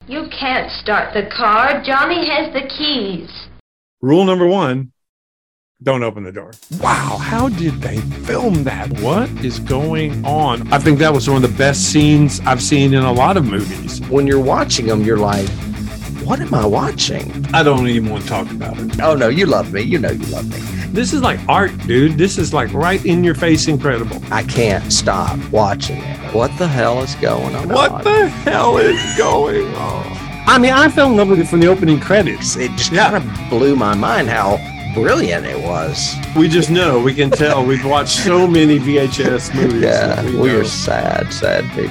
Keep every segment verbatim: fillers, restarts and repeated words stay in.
You can't start the car. Johnny has the keys. Rule number one, don't open the door. Wow, how did they film that? What is going on? I think that was one of the best scenes I've seen in a lot of movies. When you're watching them, you're like, what am I watching? I don't even want to talk about it. Oh, no, you love me. You know you love me. This is like art, dude. This is like right in your face incredible. I can't stop watching it. What the hell is going on? What the hell is going on? I mean, I fell in love with it from the opening credits. It just yeah. kind of blew my mind how brilliant it was. We just know, we can tell. We've watched so many V H S movies. Yeah, we, we are sad, sad people.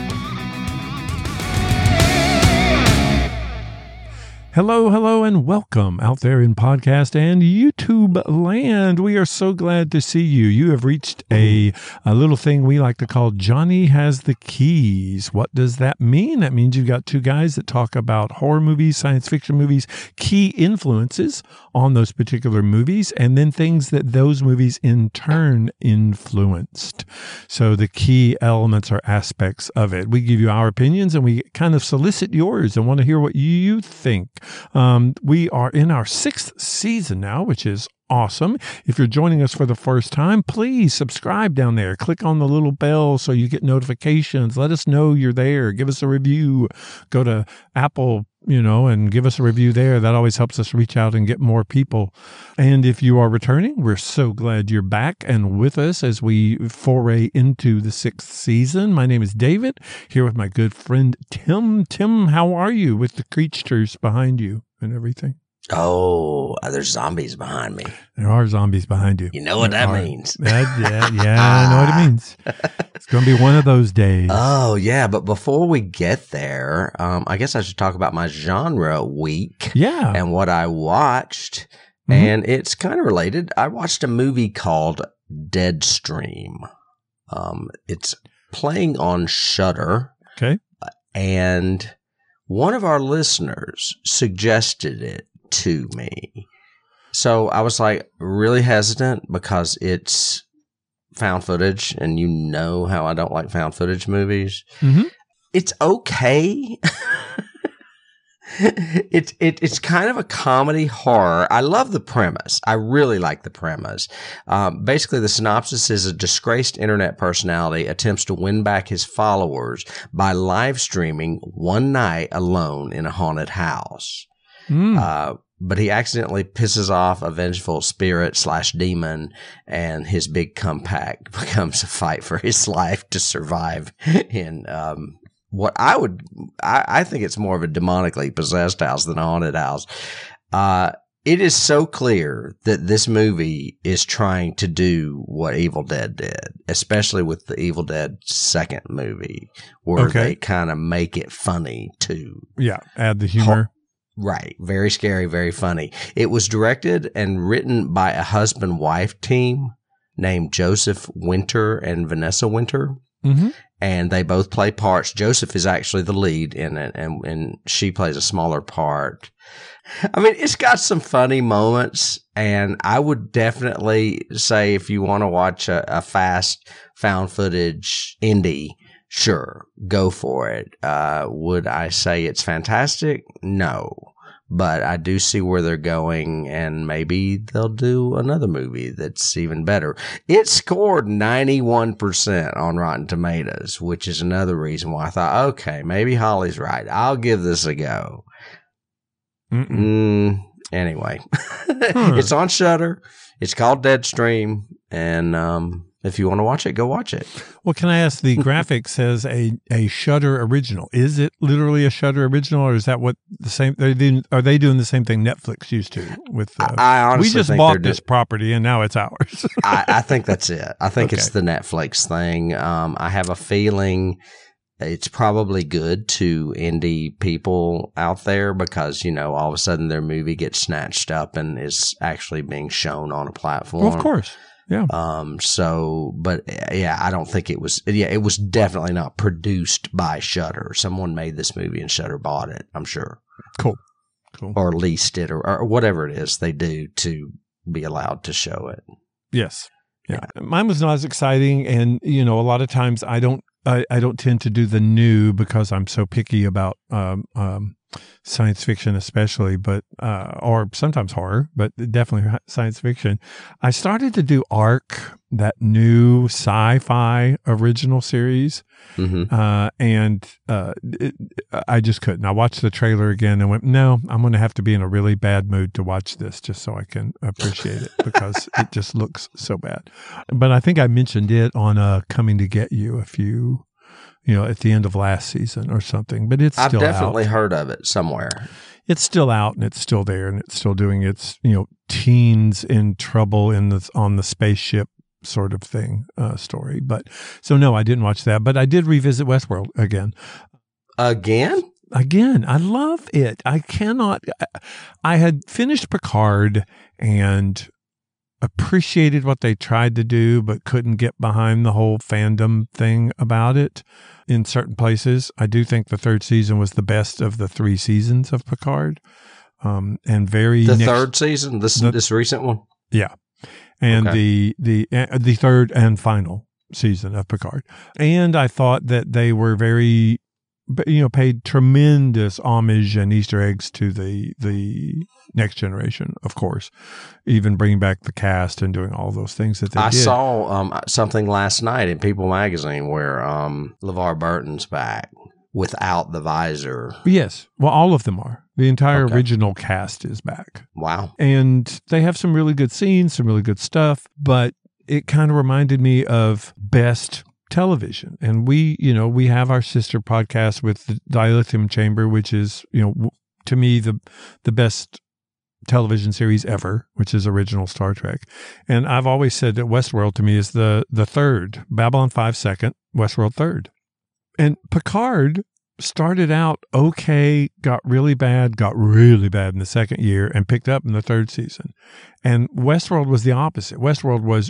Hello, hello, and welcome out there in podcast and YouTube land. We are so glad to see you. You have reached a, a little thing we like to call Johnny Has the Keys. What does that mean? That means you've got two guys that talk about horror movies, science fiction movies, key influences on those particular movies, and then things that those movies in turn influenced. So the key elements or aspects of it. We give you our opinions and we kind of solicit yours and want to hear what you think. Um, we are in our sixth season now, which is awesome. If you're joining us for the first time, please subscribe down there. Click on the little bell so you get notifications. Let us know you're there. Give us a review. Go to Apple, you know, and give us a review there. That always helps us reach out and get more people. And if you are returning, we're so glad you're back and with us as we foray into the sixth season. My name is David, here with my good friend Tim. Tim, how are you with the creatures behind you and everything? Oh, there's zombies behind me. There are zombies behind you. You know what there that are. means. Yeah, yeah, yeah, I know what it means. It's going to be one of those days. Oh, yeah. But before we get there, um, I guess I should talk about my genre week. Yeah. And what I watched. Mm-hmm. And it's kind of related. I watched a movie called Deadstream. Um, it's playing on Shudder. Okay. And one of our listeners suggested it to me. So I was like really hesitant because it's found footage and you know how I don't like found footage movies. Mm-hmm. It's okay. It's it, it's kind of a comedy horror. I love the premise. I really like the premise. Um, basically, the synopsis is a disgraced internet personality attempts to win back his followers by live streaming one night alone in a haunted house. Mm. Uh, but he accidentally pisses off a vengeful spirit slash demon, and his big comeback becomes a fight for his life to survive in um, what I would, I, I think it's more of a demonically possessed house than a haunted house. Uh, it is so clear that this movie is trying to do what Evil Dead did, especially with the Evil Dead second movie, where okay. they kind of make it funny too. Yeah, add the humor. Right. Very scary, very funny. It was directed and written by a husband-wife team named Joseph Winter and Vanessa Winter. Mm-hmm. And they both play parts. Joseph is actually the lead in it, and, and she plays a smaller part. I mean, it's got some funny moments, and I would definitely say if you want to watch a, a fast found footage indie, sure, go for it. Uh, would I say it's fantastic? No. But I do see where they're going, and maybe they'll do another movie that's even better. It scored ninety-one percent on Rotten Tomatoes, which is another reason why I thought, okay, maybe Holly's right. I'll give this a go. Mm, anyway, huh. It's on Shudder. It's called Deadstream, and um, if you want to watch it, go watch it. Well, can I ask, the graphic says a, a Shudder original. Is it literally a Shudder original, or is that what the same, they're doing, are they doing the same thing Netflix used to with, uh, I honestly we just think bought they're this do- property and now it's ours. I, I think that's it. I think okay. it's the Netflix thing. Um, I have a feeling it's probably good to indie people out there because, you know, all of a sudden their movie gets snatched up and is actually being shown on a platform. Well, of course. Yeah. Um, so, but yeah, I don't think it was, yeah, it was definitely not produced by Shudder. Someone made this movie and Shudder bought it, I'm sure. Cool. Cool. Or leased it or, or whatever it is they do to be allowed to show it. Yes. Yeah. yeah. Mine was not as exciting. And, you know, a lot of times I don't, I, I don't tend to do the new because I'm so picky about, um, um, science fiction especially, but uh, or sometimes horror, but definitely science fiction. I started to do Ark, that new sci-fi original series, Mm-hmm. uh, and uh, it, I just couldn't. I watched the trailer again and went, no, I'm going to have to be in a really bad mood to watch this just so I can appreciate it because it just looks so bad. But I think I mentioned it on uh, Coming to Get You a few you know, at the end of last season or something, but it's I've still definitely out. heard of it somewhere. It's still out and it's still there and it's still doing its, you know, teens in trouble in the, on the spaceship sort of thing, uh, story. But so no, I didn't watch that, but I did revisit Westworld again. Again? Again, I love it. I cannot, I had finished Picard and appreciated what they tried to do, but couldn't get behind the whole fandom thing about it in certain places. I do think the third season was the best of the three seasons of Picard. Um, and very The next, third season, this the, this recent one? Yeah. And Okay. the, the, uh, the third and final season of Picard. And I thought that they were very, you know, paid tremendous homage and Easter eggs to the the Next Generation, of course, even bringing back the cast and doing all those things that they I did. saw um, something last night in People magazine where um, LeVar Burton's back without the visor. Yes, well, all of them are. The entire Okay. original cast is back, Wow. and they have some really good scenes, some really good stuff. But it kind of reminded me of best television. And we, you know, we have our sister podcast with the Dilithium Chamber, which is, you know, w- to me, the the best television series ever, which is original Star Trek. And I've always said that Westworld to me is the the third, Babylon five second, Westworld third. And Picard started out okay, got really bad, got really bad in the second year, and picked up in the third season. And Westworld was the opposite. Westworld was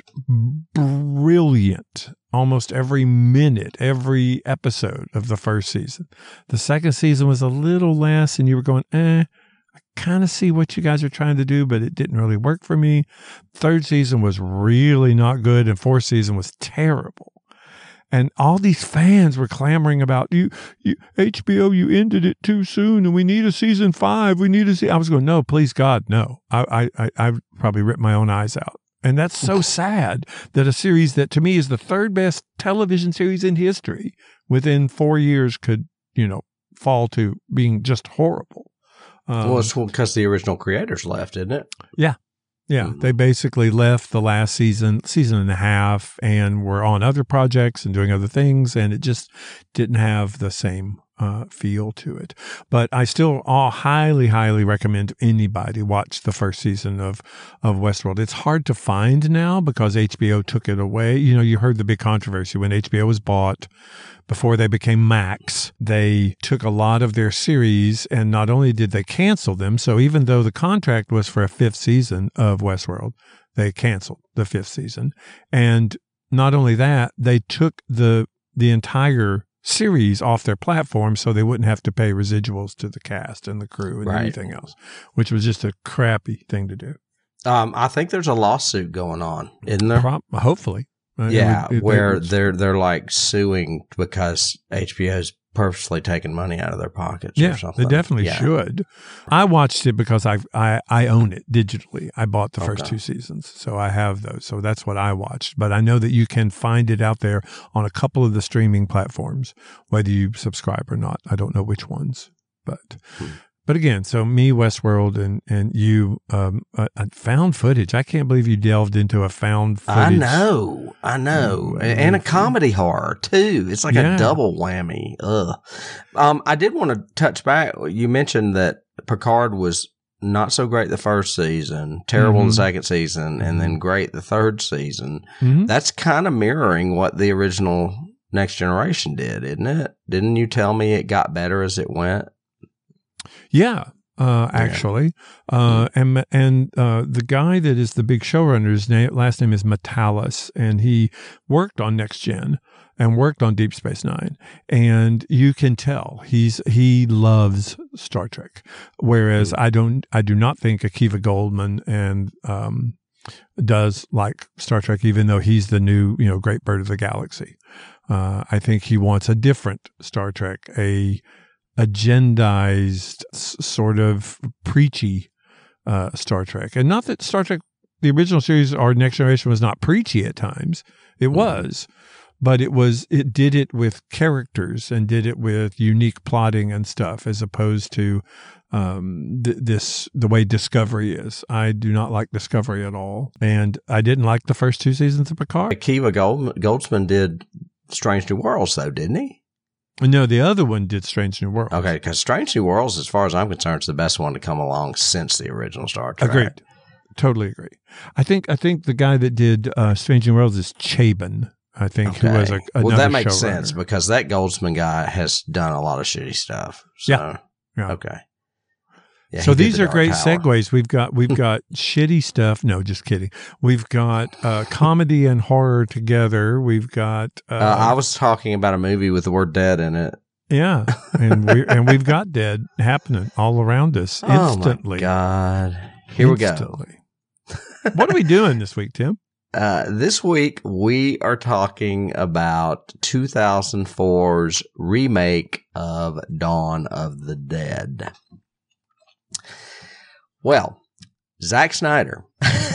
brilliant almost every minute, every episode of the first season. The second season was a little less, and you were going, eh, I kind of see what you guys are trying to do, but it didn't really work for me. Third season was really not good, and fourth season was terrible. And all these fans were clamoring about you, you, H B O, you ended it too soon, and we need a season five. We need a season. I was going, no, please God, no. I, I, I probably ripped my own eyes out. And that's so sad that a series that to me is the third best television series in history within four years could, you know, fall to being just horrible. Um, Well, it's because the original creators left, isn't it? yeah. Yeah, Mhm. they basically left the last season, season and a half, and were on other projects and doing other things, and it just didn't have the same uh, feel to it. But I still all highly, highly recommend anybody watch the first season of of Westworld. It's hard to find now because H B O took it away. You know, you heard the big controversy when H B O was bought. Before they became Max, they took a lot of their series, and not only did they cancel them, so even though the contract was for a fifth season of Westworld, they canceled the fifth season. And not only that, they took the the entire series off their platform so they wouldn't have to pay residuals to the cast and the crew and Right. everything else, which was just a crappy thing to do. Um, I think there's a lawsuit going on, isn't there? Pro- hopefully. Uh, it yeah, would- it- where it was- they're they're like suing because H B O's purposely taking money out of their pockets Yeah, or something. they definitely Yeah. should. I watched it because I I I own it digitally. I bought the first Okay. two seasons, so I have those. So that's what I watched. But I know that you can find it out there on a couple of the streaming platforms, whether you subscribe or not. I don't know which ones, but. Hmm. But again, so me, Westworld, and and you, um, uh, uh, found footage. I can't believe you delved into a found footage. I know, I know, Mm, and, and a comedy horror too. It's like Yeah. a double whammy. Ugh. Um, I did want to touch back. You mentioned that Picard was not so great the first season, terrible Mhm. the second season, and then great the third season. Mhm. That's kind of mirroring what the original Next Generation did, isn't it? Didn't you tell me it got better as it went? Yeah, uh, actually, uh, and and uh, the guy that is the big showrunner, his name, last name is Matalas, and he worked on Next Gen and worked on Deep Space Nine, and you can tell he's he loves Star Trek, whereas I don't, I do not think Akiva Goldman and um, does like Star Trek, even though he's the new, you know, great bird of the galaxy. Uh, I think he wants a different Star Trek, a agendized, s- sort of preachy uh, Star Trek. And not that Star Trek, the original series or Next Generation, was not preachy at times. It was. But it was, it did it with characters and did it with unique plotting and stuff, as opposed to um, th- this, the way Discovery is. I do not like Discovery at all. And I didn't like the first two seasons of Picard. Akiva Gold, Goldsman did Strange New Worlds, though, didn't he? No, the other one did Strange New Worlds. Okay, because Strange New Worlds, as far as I'm concerned, is the best one to come along since the original Star Trek. Agreed. Totally agree. I think I think the guy that did uh, Strange New Worlds is Chabon. I think Okay. who was a well, that makes showrunner. sense because that Goldsman guy has done a lot of shitty stuff. So, Yeah. Yeah. Okay. Yeah, so he did these the are Dark great Tower. segues. We've got we've got shitty stuff. No, just kidding. We've got uh, comedy and horror together. We've got uh, Uh, I was talking about a movie with the word dead in it. yeah, and we and we've got dead happening all around us instantly. Oh my God! Here Instantly. we go. What are we doing this week, Tim? Uh, this week, we are talking about two thousand four's remake of Dawn of the Dead. Well, Zack Snyder.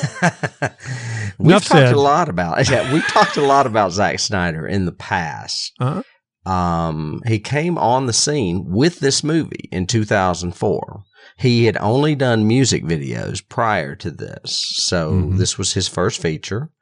we've Enough talked said. a lot about yeah, we've talked a lot about Zack Snyder in the past. Uh-huh. Um, he came on the scene with this movie in two thousand four. He had only done music videos prior to this, so Mhm. this was his first feature.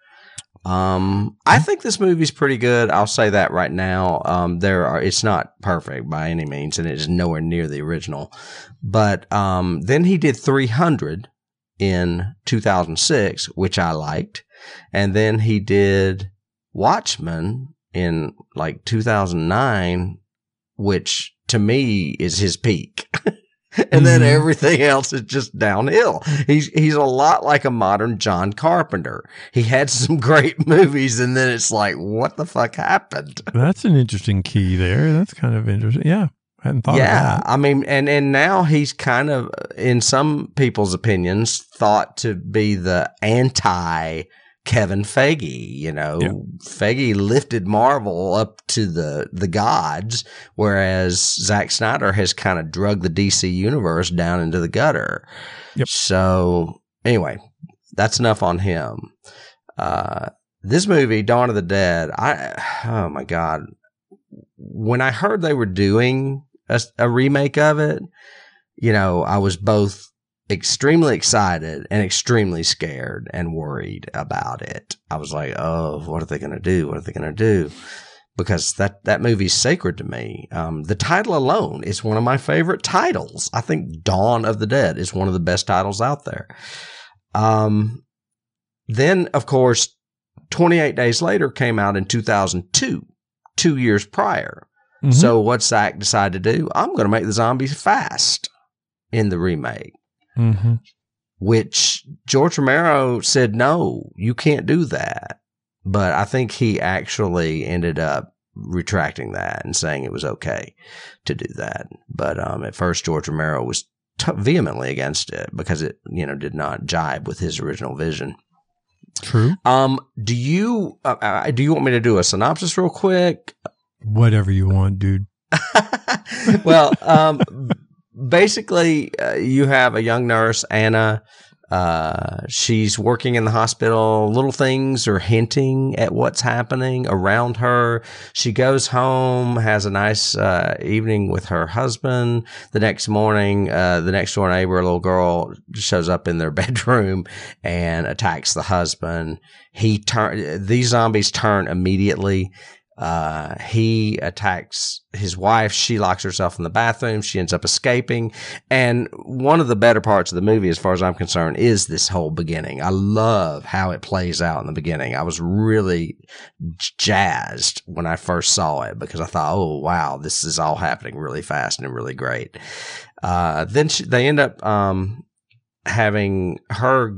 Um, I think this movie's pretty good. I'll say that right now. Um, there are, it's not perfect by any means, and it is nowhere near the original. But um, then he did three hundred in two thousand six, which I liked, and then he did Watchmen in like two thousand nine, which to me is his peak. And then Mhm. everything else is just downhill. He's he's a lot like a modern John Carpenter. He had some great movies, and then it's like, what the fuck happened? That's an interesting key there. That's kind of interesting. Yeah, I hadn't thought Yeah, of that. I mean, and and now he's kind of, in some people's opinions, thought to be the anti Kevin Feige. You know, Yeah. Feige lifted Marvel up to the the gods, whereas Zack Snyder has kind of drugged the D C universe down into the gutter. Yep. So anyway, that's enough on him. Uh, this movie, Dawn of the Dead, I oh my God, when I heard they were doing a, a remake of it, you know, I was both extremely excited and extremely scared and worried about it. I was like, oh, what are they going to do? What are they going to do? Because that, that movie's sacred to me. Um, the title alone is one of my favorite titles. I think Dawn of the Dead is one of the best titles out there. Um, then, of course, twenty-eight Days Later came out in two thousand two, two years prior. Mhm. So what Zack decided to do, I'm going to make the zombies fast in the remake. Mhm. Which George Romero said, no, you can't do that. But I think he actually ended up retracting that and saying it was okay to do that. But um, at first, George Romero was t- vehemently against it because it, you know, did not jibe with his original vision. True. Um, do you uh, uh, do you want me to do a synopsis real quick? Whatever you want, dude. Well, um, basically, uh, you have a young nurse, Anna. Uh, she's working in the hospital. Little things are hinting at what's happening around her. She goes home, has a nice uh, evening with her husband. The next morning, uh, the next door neighbor, a little girl, shows up in their bedroom and attacks the husband. He turn. These zombies turn immediately. Uh, he attacks his wife. She locks herself in the bathroom. She ends up escaping. And one of the better parts of the movie, as far as I'm concerned, is this whole beginning. I love how it plays out in the beginning. I was really jazzed when I first saw it because I thought, oh, wow, this is all happening really fast and really great. Uh, then she, they end up, um, having her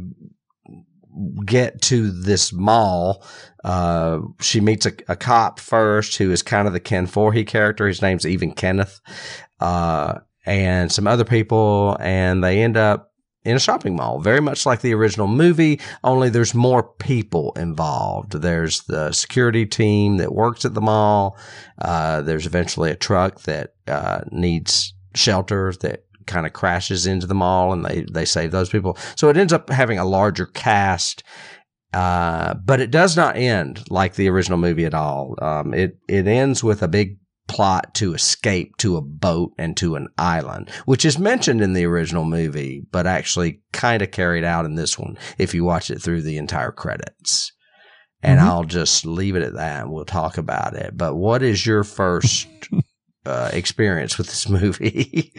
get to this mall. Uh, she meets a, a cop first who is kind of the Ken Foree character. His name's Even Kenneth, uh, and some other people, and they end up in a shopping mall, very much like the original movie, only there's more people involved. There's the security team that works at the mall. Uh, there's eventually a truck that uh, needs shelter that kind of crashes into the mall, and they, they save those people. So it ends up having a larger cast, uh, but it does not end like the original movie at all. Um, it, it ends with a big plot to escape to a boat and to an island, which is mentioned in the original movie, but actually kind of carried out in this one if you watch it through the entire credits. And mm-hmm. I'll just leave it at that and we'll talk about it. But what is your first uh, experience with this movie?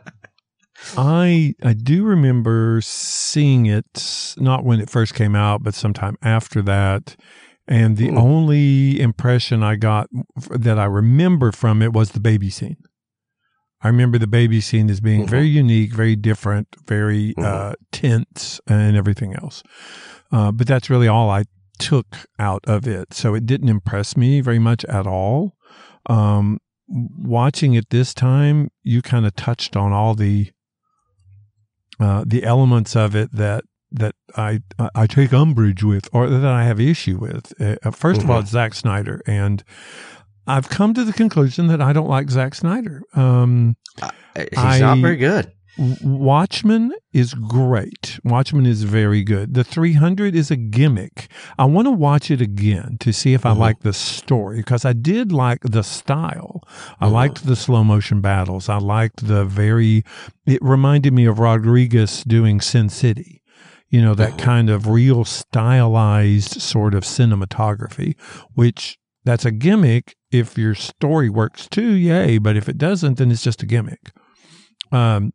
I I do remember seeing it, not when it first came out, but sometime after that. And the mm. only impression I got that I remember from it was the baby scene. I remember the baby scene as being mm-hmm. very unique, very different, very mm-hmm. uh, tense, and everything else. Uh, but that's really all I took out of it. So it didn't impress me very much at all. Um, watching it this time, you kind of touched on all the uh, the elements of it that that I I take umbrage with, or that I have issue with. Uh, first mm-hmm. of all, it's Zack Snyder, and I've come to the conclusion that I don't like Zack Snyder. Um, uh, he's I, not very good. Watchmen is great. Watchmen is very good. The three hundred is a gimmick. I want to watch it again to see if I mm-hmm. like the story, because I did like the style. I mm-hmm. liked the slow motion battles. I liked the very, it reminded me of Rodriguez doing Sin City. You know, that mm-hmm. kind of real stylized sort of cinematography, which that's a gimmick. If your story works too, yay. But if it doesn't, then it's just a gimmick. Um,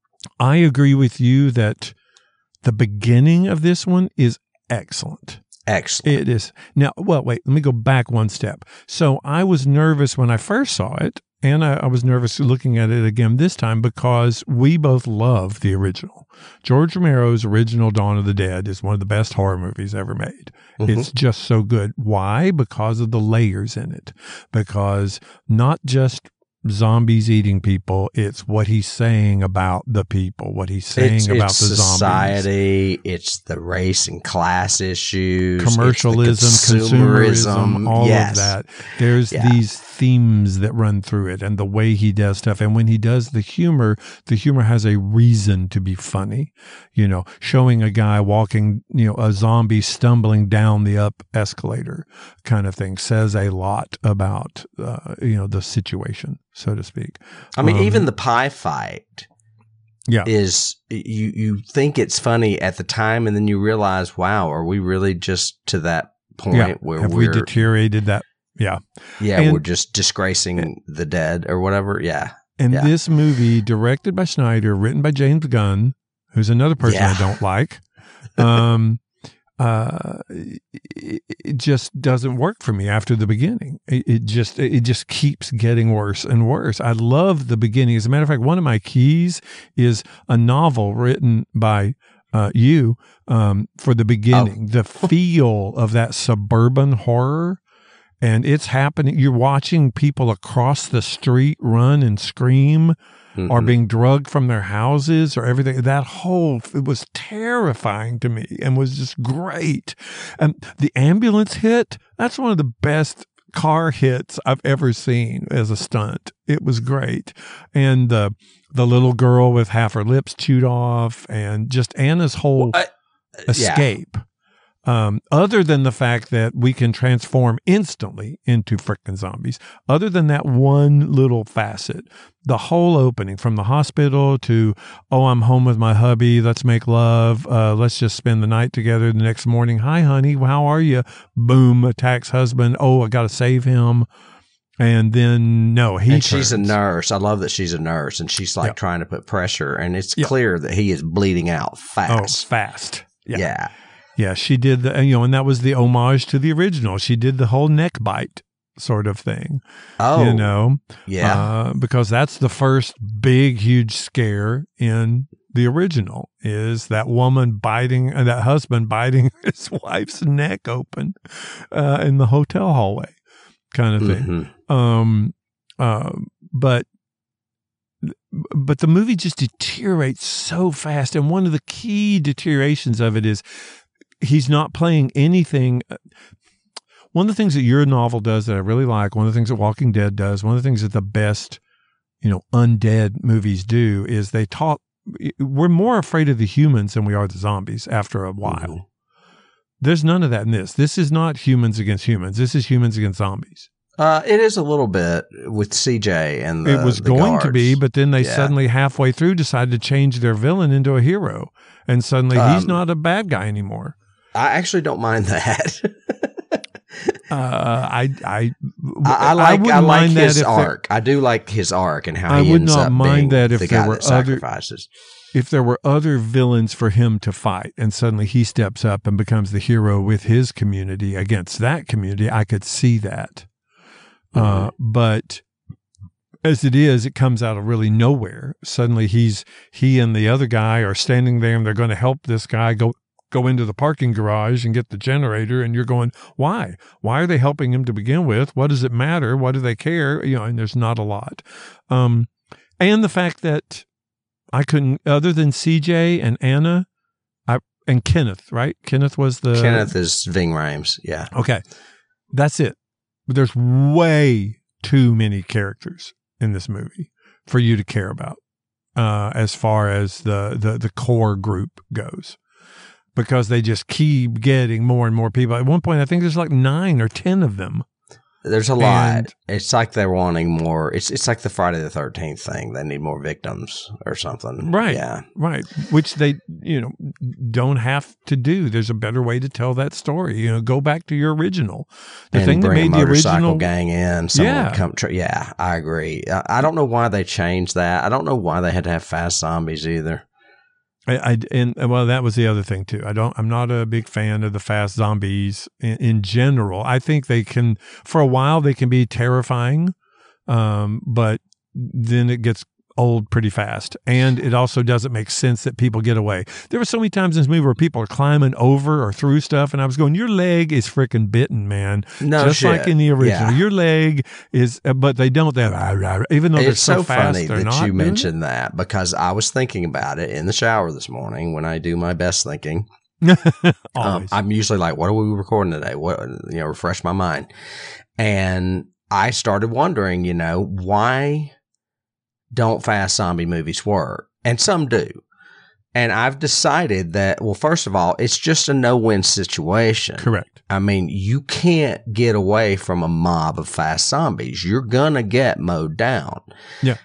I agree with you that the beginning of this one is excellent. Excellent. It is. Now, well, wait, let me go back one step. So I was nervous when I first saw it, and I, I was nervous looking at it again this time because we both love the original. George Romero's original Dawn of the Dead is one of the best horror movies ever made. Mm-hmm. It's just so good. Why? Because of the layers in it. Because not just zombies eating people, it's what he's saying about the people, what he's saying it's, about it's the society, zombies. It's the race and class issues, commercialism, consumerism, all yes. of that. There's yeah. these themes that run through it, and the way he does stuff. And when he does the humor, the humor has a reason to be funny. You know, showing a guy walking, you know, a zombie stumbling down the up escalator kind of thing says a lot about, uh, you know, the situation, so to speak. I mean, um, even the pie fight yeah. is, you, you think it's funny at the time, and then you realize, wow, are we really just to that point yeah. where Have we're... we deteriorated that? Yeah. Yeah, and, we're just disgracing and, the dead or whatever. Yeah. And yeah. this movie, directed by Snyder, written by James Gunn, who's another person yeah. I don't like, um, uh, it, it just doesn't work for me after the beginning. It, it just it just keeps getting worse and worse. I love the beginning. As a matter of fact, one of my keys is a novel written by uh, you um, for the beginning. Oh. The feel of that suburban horror. And it's happening. You're watching people across the street run and scream, mm-hmm. or being drugged from their houses, or everything. That whole, it was terrifying to me and was just great. And the ambulance hit, that's one of the best car hits I've ever seen as a stunt. It was great. And the the little girl with half her lips chewed off, and just Anna's whole well, I, escape. Yeah. Um, other than the fact that we can transform instantly into frickin' zombies, other than that one little facet, the whole opening from the hospital to, oh, I'm home with my hubby, let's make love, uh, let's just spend the night together. The next morning, hi, honey, how are you? Boom, attacks husband. Oh, I got to save him. And then, no, he And turns. She's a nurse. I love that she's a nurse, and she's like yep. trying to put pressure, and it's yep. clear that he is bleeding out fast. Oh, fast. Yeah. Yeah. Yeah, she did the, you know, and that was the homage to the original. She did the whole neck bite sort of thing. Oh, you know, yeah, uh, because that's the first big, huge scare in the original, is that woman biting, uh, that husband biting his wife's neck open uh, in the hotel hallway, kind of thing. Mm-hmm. Um, uh, but but the movie just deteriorates so fast. And one of the key deteriorations of it is he's not playing anything. One of the things that your novel does that I really like, one of the things that Walking Dead does, one of the things that the best, you know, undead movies do is they talk, we're more afraid of the humans than we are the zombies after a while. Mm-hmm. There's none of that in this. This is not humans against humans. This is humans against zombies. Uh, it is a little bit with C J and the, it was the going guards. to be, but then they yeah. suddenly halfway through decided to change their villain into a hero, and suddenly um, he's not a bad guy anymore. I actually don't mind that. uh, I I I, I like I, I like his that arc. I do like his arc and how I he would ends not up mind being that if the there guy were that sacrifices. Other, if there were other villains for him to fight, and suddenly he steps up and becomes the hero with his community against that community, I could see that. Mm-hmm. Uh, but as it is, it comes out of really nowhere. Suddenly he's, he and the other guy are standing there and they're going to help this guy go, go into the parking garage and get the generator. And you're going, why? Why are they helping him to begin with? What does it matter? What do they care? You know, and there's not a lot. Um, and the fact that I couldn't, other than C J and Anna, I, and Kenneth, right? Kenneth was the, Kenneth is Ving Rhames. Yeah. Okay. That's it. But there's way too many characters in this movie for you to care about uh, as far as the, the, the core group goes, because they just keep getting more and more people. At one point, I think there's like nine or ten of them. There's a lot. And it's like they're wanting more. It's it's like the Friday the thirteenth thing. They need more victims or something. Right. Yeah. Right. Which they, you know, don't have to do. There's a better way to tell that story. You know, go back to your original. The and thing that bring made a the motorcycle original gang in. Someone Yeah. would come. Tra- yeah, I agree. I, I don't know why they changed that. I don't know why they had to have fast zombies either. I, I and well, that was the other thing too. I don't. I'm not a big fan of the fast zombies in, in general. I think they can, for a while, they can be terrifying, um, but then it gets old pretty fast, and it also doesn't make sense that people get away. There were so many times in this movie where people are climbing over or through stuff, and I was going, "Your leg is freaking bitten, man!" No Just shit. like in the original, Yeah. your leg is. But they don't. They have, even though they're It's so, so fast, funny they're that not you doing mentioned that, because I was thinking about it in the shower this morning when I do my best thinking. it. Um, Always. I'm usually like, what are we recording today? What, you know, refresh my mind. And I started wondering, you know, why don't fast zombie movies work? And some do. And I've decided that, well, first of all, it's just a no-win situation. Correct. I mean, you can't get away from a mob of fast zombies. You're going to get mowed down. Yeah.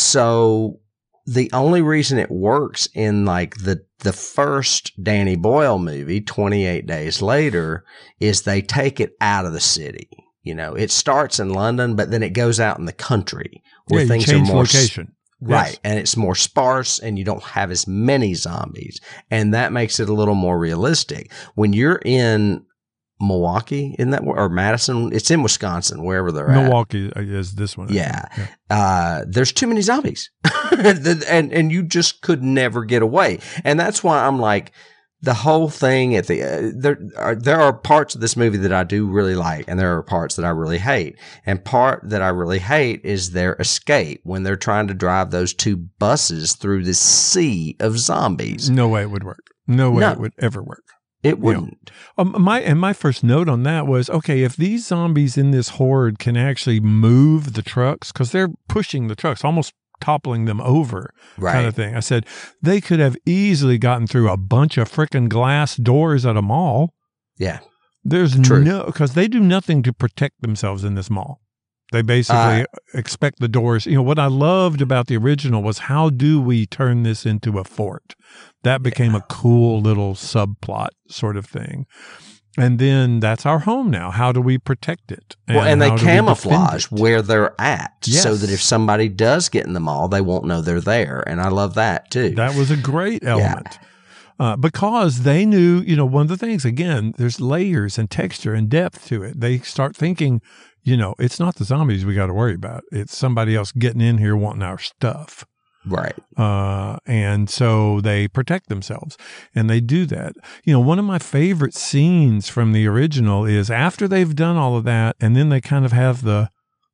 So the only reason it works in like the the first Danny Boyle movie, twenty-eight Days Later, is they take it out of the city. You know, it starts in London, but then it goes out in the country where yeah, things you change are more location. right, Yes. and it's more sparse, and you don't have as many zombies, and that makes it a little more realistic. When you're in Milwaukee, isn't that or Madison? It's in Wisconsin, wherever they're at. Milwaukee is this one. I Yeah. think. Uh, there's too many zombies and, and you just could never get away. And that's why I'm like, the whole thing at the, uh, there are, there are parts of this movie that I do really like, and there are parts that I really hate. And part that I really hate is their escape when they're trying to drive those two buses through this sea of zombies. No way it would work. No way No. it would ever work. It wouldn't. Um, my and my first note on that was, okay, if these zombies in this horde can actually move the trucks, because they're pushing the trucks, almost toppling them over, Right. kind of thing. I said they could have easily gotten through a bunch of freaking glass doors at a mall. Yeah. There's True. no, because they do nothing to protect themselves in this mall. They basically Uh, expect the doors. You know, what I loved about the original was, how do we turn this into a fort? That became a cool little subplot sort of thing. And then that's our home now. How do we protect it? Well, and they how do we defend camouflage it? where they're at so Yes. that if somebody does get in the mall, they won't know they're there. And I love that too. That was a great element. Uh, because they knew, you know, one of the things, again, there's layers and texture and depth to it. They start thinking, you know, it's not the zombies we got to worry about. It's somebody else getting in here wanting our stuff. Right. Uh, and so they protect themselves, and they do that. You know, one of my favorite scenes from the original is after they've done all of that, and then they kind of have the,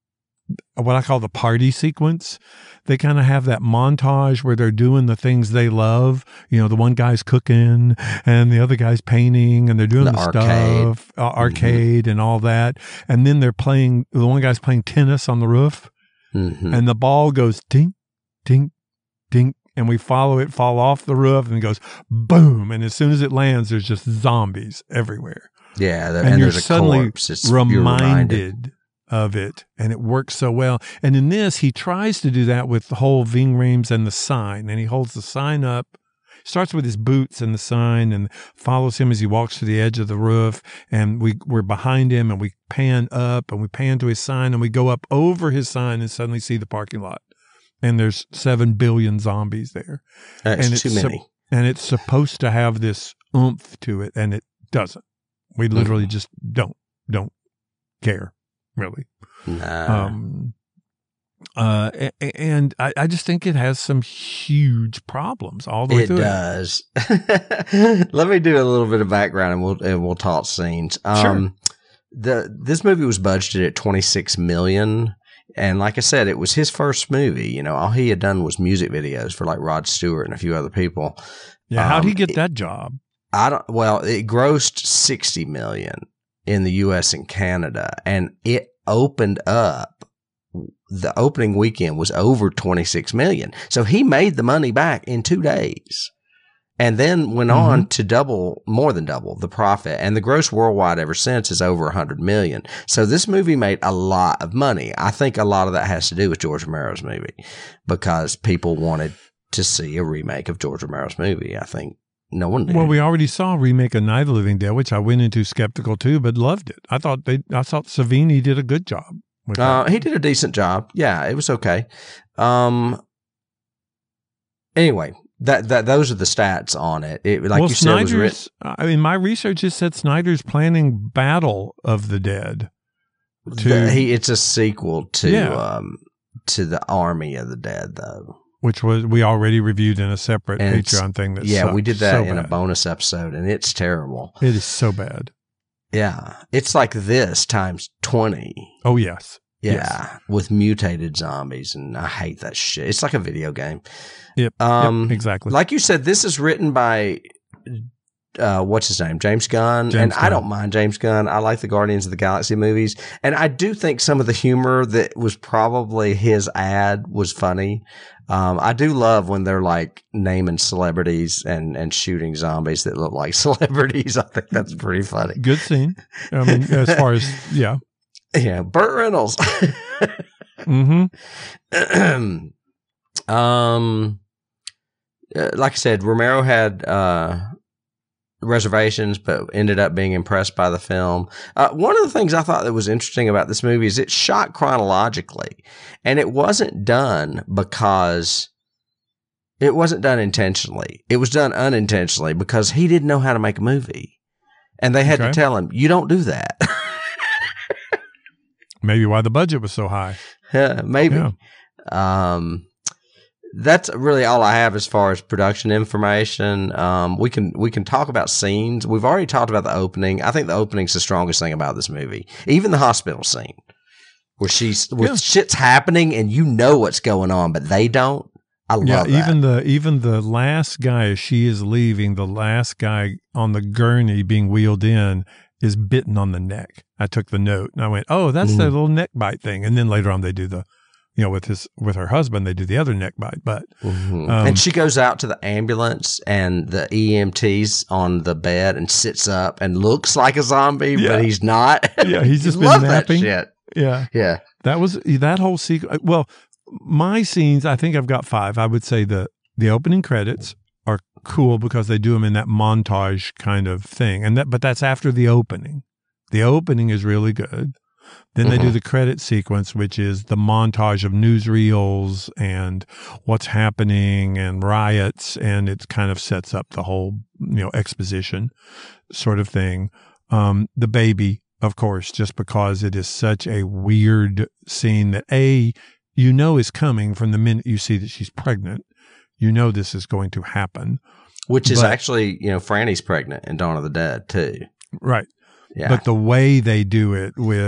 what I call the party sequence. They kind of have that montage where they're doing the things they love. You know, the one guy's cooking and the other guy's painting, and they're doing the, the arcade. stuff, uh, arcade mm-hmm. and all that. And then they're playing, the one guy's playing tennis on the roof, mm-hmm. and the ball goes ding, ding, ding. And we follow it fall off the roof and it goes boom. And as soon as it lands, there's just zombies everywhere. Yeah. There, and, and you're there's suddenly a corpse. It's, reminded, reminded of it. And it works so well. And in this, he tries to do that with the whole Ving Rhames and the sign. And he holds the sign up, starts with his boots and the sign, and follows him as he walks to the edge of the roof. And we, we're behind him, and we pan up and we pan to his sign, and we go up over his sign and suddenly see the parking lot. And there's seven billion zombies there. That's and it's too many. Su- and it's supposed to have this oomph to it, and it doesn't. We literally mm-hmm. just don't, don't care, really. Nah. Um, uh, and I, I just think it has some huge problems all the way it through. Does. It does. Let me do a little bit of background, and we'll and we'll talk scenes. Um, sure. The this movie was budgeted at twenty-six million dollars. And like I said, it was his first movie. You know, all he had done was music videos for like Rod Stewart and a few other people. Yeah, how'd um, he get it, that job? I don't. Well, it grossed sixty million in the U S and Canada, and it opened up. The opening weekend was over twenty-six million. So he made the money back in two days. And then went mm-hmm. on to double, more than double the profit. And the gross worldwide ever since is over one hundred million. So this movie made a lot of money. I think a lot of that has to do with George Romero's movie, because people wanted to see a remake of George Romero's movie. I think no one did. Well, we already saw a remake of Night of the Living Dead, which I went into skeptical too, but loved it. I thought they, I thought Savini did a good job with uh, that. He did a decent job. Yeah, it was okay. Um. Anyway. That that those are the stats on it. It like well, you said, was written. I mean, my research just said Snyder's planning Battle of the Dead. To, the, he, it's a sequel to yeah. um to the Army of the Dead, though, which was we already reviewed in a separate and Patreon thing. That yeah, we did that so in bad. a bonus episode, and it's terrible. It is so bad. Yeah, it's like this times twenty. Oh yes, yeah, yes. with mutated zombies, and I hate that shit. It's like a video game. Yep, um, yep, exactly. Like you said, this is written by, uh, what's his name? James Gunn. James and Gunn. I don't mind James Gunn. I like the Guardians of the Galaxy movies. And I do think some of the humor that was probably his ad was funny. Um, I do love when they're like naming celebrities and, and shooting zombies that look like celebrities. I think that's pretty funny. Good scene. I mean, as far as, yeah. Yeah. Burt Reynolds. mm-hmm. um, Uh, like I said, Romero had uh, reservations, but ended up being impressed by the film. Uh, one of the things I thought that was interesting about this movie is it's shot chronologically, and it wasn't done because it wasn't done intentionally. It was done unintentionally because he didn't know how to make a movie, and they had okay. to tell him, "You don't do that." Maybe why the budget was so high. Yeah, maybe. Yeah. Um, That's really all I have as far as production information. Um, we can we can talk about scenes. We've already talked about the opening. I think the opening's the strongest thing about this movie. Even the hospital scene, where she's where yeah. shit's happening and you know what's going on, but they don't. I love yeah, that. Even the even the last guy, as she is leaving, the last guy on the gurney being wheeled in is bitten on the neck. I took the note and I went, "Oh, that's mm. that little neck bite thing." And then later on, they do the. You know, with his with her husband, they do the other neck bite. But mm-hmm. um, and she goes out to the ambulance, and the E M T's on the bed and sits up and looks like a zombie, yeah. but he's not. Yeah, he's just been love napping. That shit. Yeah, yeah. That was that whole sequence. Well, my scenes, I think I've got five. I would say the the opening credits are cool because they do them in that montage kind of thing, and that. But that's after the opening. The opening is really good. Then they mm-hmm. do the credit sequence, which is the montage of newsreels and what's happening and riots, and it kind of sets up the whole, you know, exposition sort of thing. Um, the baby, of course, just because it is such a weird scene that A, you know is coming from the minute you see that she's pregnant. You know this is going to happen. Which is but, actually, you know, Franny's pregnant in Dawn of the Dead, too. Right. Yeah. But the way they do it with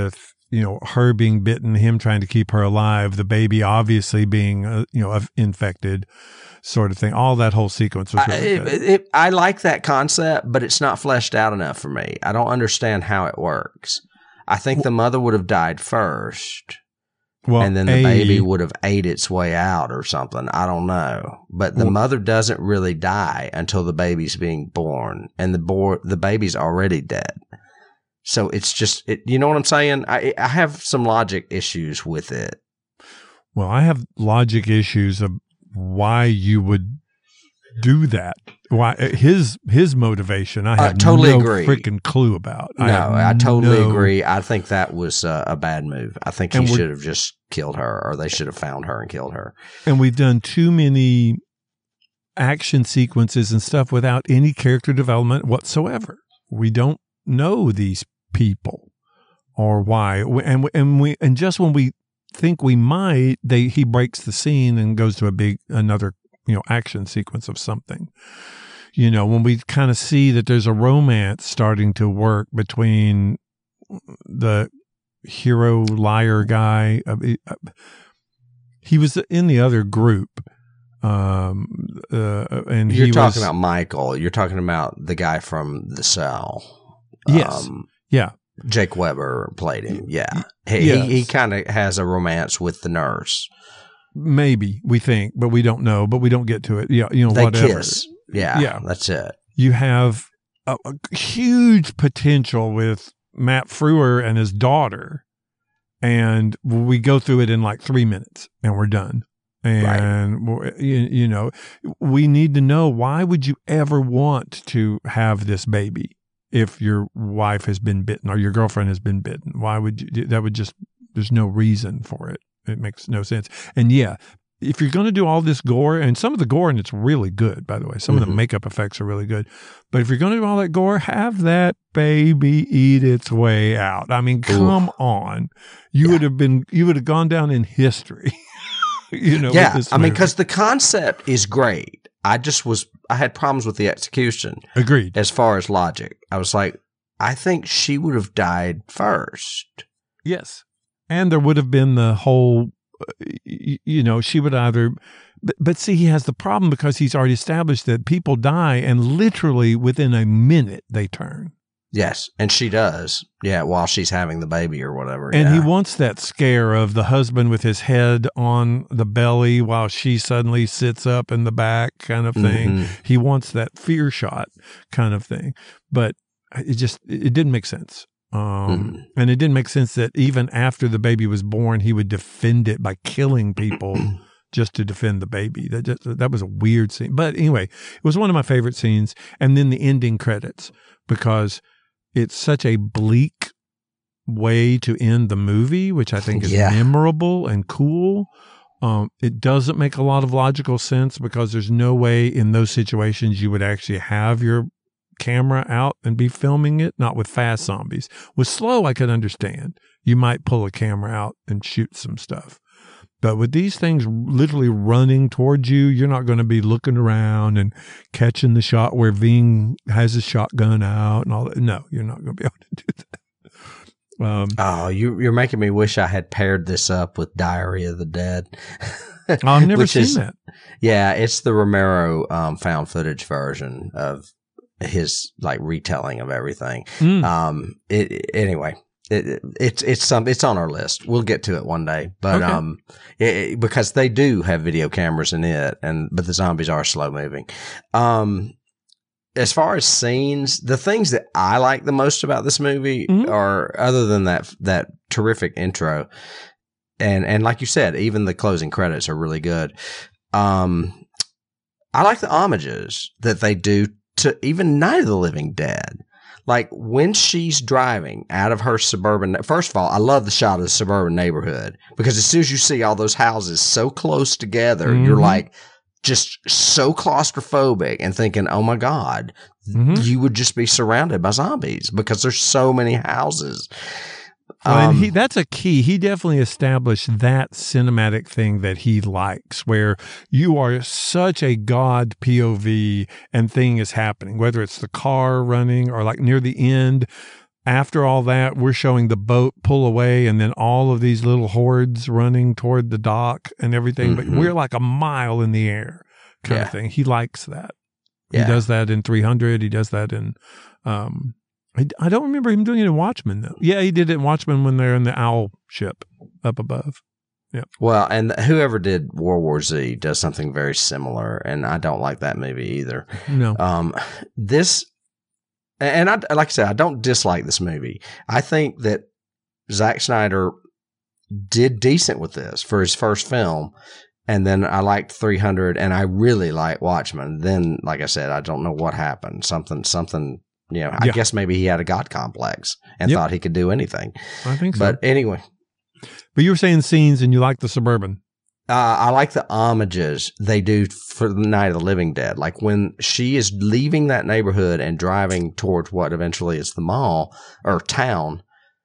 you know, her being bitten, him trying to keep her alive, the baby obviously being, uh, you know, infected, sort of thing. All that whole sequence was really I, good. It, it, I like that concept, but it's not fleshed out enough for me. I don't understand how it works. I think the mother would have died first. Well, and then the a, baby would have ate its way out or something. I don't know. But the well, mother doesn't really die until the baby's being born, and the bo- the baby's already dead. So it's just, it, you know what I'm saying? I, I have some logic issues with it. Well, I have logic issues of why you would do that. Why his his motivation? I have I totally no agree. freaking clue about. No, I, I totally no, agree. I think that was uh, a bad move. I think he And we're- should have just killed her, or they should have found her and killed her. And we've done too many action sequences and stuff without any character development whatsoever. We don't know these people or why. And and we and just when we think we might, they he breaks the scene and goes to a big another you know action sequence of something. You know, when we kind of see that there's a romance starting to work between the hero liar guy. He was in the other group. Um, uh, and You're he talking was, about Michael. You're talking about the guy from The Cell. Yes. Um, yeah. Jake Weber played him. Yeah. He, Yes. he, he kind of has a romance with the nurse. Maybe we think, but we don't know, but we don't get to it. Yeah. You know, They whatever. kiss. Yeah. Yeah. That's it. You have a, a huge potential with Matt Frewer and his daughter. And we go through it in like three minutes and we're done. And, right. you, you know, we need to know, why would you ever want to have this baby if your wife has been bitten or your girlfriend has been bitten? Why would you? That would just, there's no reason for it. It makes no sense. And yeah, if you're going to do all this gore, and some of the gore, and it's really good, by the way, some mm-hmm. of the makeup effects are really good. But if you're going to do all that gore, have that baby eat its way out. I mean, come Ooh. on. You yeah. would have been, you would have gone down in history. You know, yeah, I mean, because the concept is great. I just was, I had problems with the execution. Agreed. As far as logic, I was like, I think she would have died first. Yes. And there would have been the whole, you know, she would either, but, but see, he has the problem because he's already established that people die and literally within a minute they turn. Yes, and she does. Yeah, while she's having the baby or whatever. And yeah. he wants that scare of the husband with his head on the belly while she suddenly sits up in the back kind of thing. Mm-hmm. He wants that fear shot kind of thing. But it just, it didn't make sense. Um, mm-hmm. And it didn't make sense that even after the baby was born, he would defend it by killing people just to defend the baby. That just, that was a weird scene. But anyway, it was one of my favorite scenes. And then the ending credits, because it's such a bleak way to end the movie, which I think is yeah. memorable and cool. Um, it doesn't make a lot of logical sense because there's no way in those situations you would actually have your camera out and be filming it. Not with fast zombies. With slow, I could understand. You might pull a camera out and shoot some stuff. But with these things literally running towards you, you're not going to be looking around and catching the shot where Ving has his shotgun out and all that. No, you're not going to be able to do that. Um, oh, you, you're making me wish I had paired this up with Diary of the Dead. I've never seen is, that. Yeah, it's the Romero um, found footage version of his like retelling of everything. Mm. Um, it, anyway. It, it, it's it's some it's on our list. We'll get to it one day, but okay. um, it, it, because they do have video cameras in it, and but the zombies are slow moving. Um, as far as scenes, the things that I like the most about this movie mm-hmm. are, other than that that terrific intro, and and like you said, even the closing credits are really good. Um, I like the homages that they do to even Night of the Living Dead. Like when she's driving out of her suburban, first of all, I love the shot of the suburban neighborhood because as soon as you see all those houses so close together, mm-hmm. you're like just so claustrophobic and thinking, oh my God, mm-hmm. you would just be surrounded by zombies because there's so many houses. Well, and he, that's a key. He definitely established that cinematic thing that he likes, where you are such a God P O V and thing is happening, whether it's the car running or like near the end after all that, we're showing the boat pull away and then all of these little hordes running toward the dock and everything. Mm-hmm. But we're like a mile in the air kind Yeah. of thing. He likes that. Yeah. He does that in three hundred. He does that in, um, I, I don't remember him doing it in Watchmen though. Yeah, he did it in Watchmen when they're in the owl ship up above. Yeah. Well, and whoever did World War Z does something very similar, and I don't like that movie either. No. Um, this, and I, like I said, I don't dislike this movie. I think that Zack Snyder did decent with this for his first film. And then I liked three hundred, and I really like Watchmen. Then, like I said, I don't know what happened. Something, something, you know, I Yeah. guess maybe he had a God complex and Yep. thought he could do anything. I think so. But anyway, But you were saying scenes and you like the Suburban. Uh, I like the homages they do for the Night of the Living Dead. Like when she is leaving that neighborhood and driving towards what eventually is the mall or town,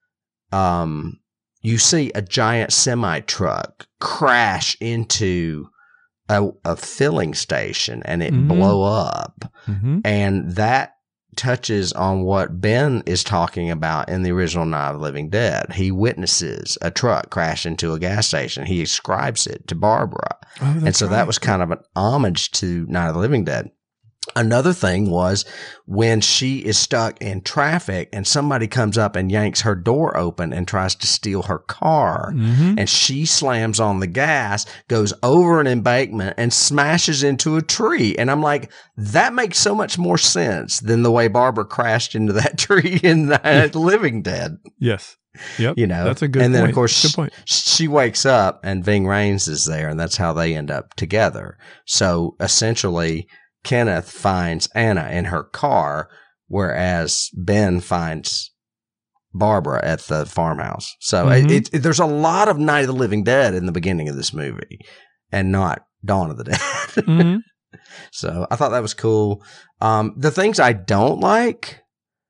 um, you see a giant semi truck crash into a, a filling station and it Mhm. blow up. Mm-hmm. And that touches on what Ben is talking about in the original Night of the Living Dead. He witnesses a truck crash into a gas station. He ascribes it to Barbara. Oh, and so that was kind of an homage to Night of the Living Dead. Another thing was when she is stuck in traffic and somebody comes up and yanks her door open and tries to steal her car. Mm-hmm. And she slams on the gas, goes over an embankment and smashes into a tree. And I'm like, that makes so much more sense than the way Barbara crashed into that tree in Night of the Living Dead. Yes. Yep. You know, that's a good and point. then of course good point. she wakes up and Ving Rhames is there, and that's how they end up together. So essentially, Kenneth finds Anna in her car, whereas Ben finds Barbara at the farmhouse. So Mhm. it, it, there's a lot of Night of the Living Dead in the beginning of this movie, and not Dawn of the Dead. Mm-hmm. So I thought that was cool. Um, the things I don't like,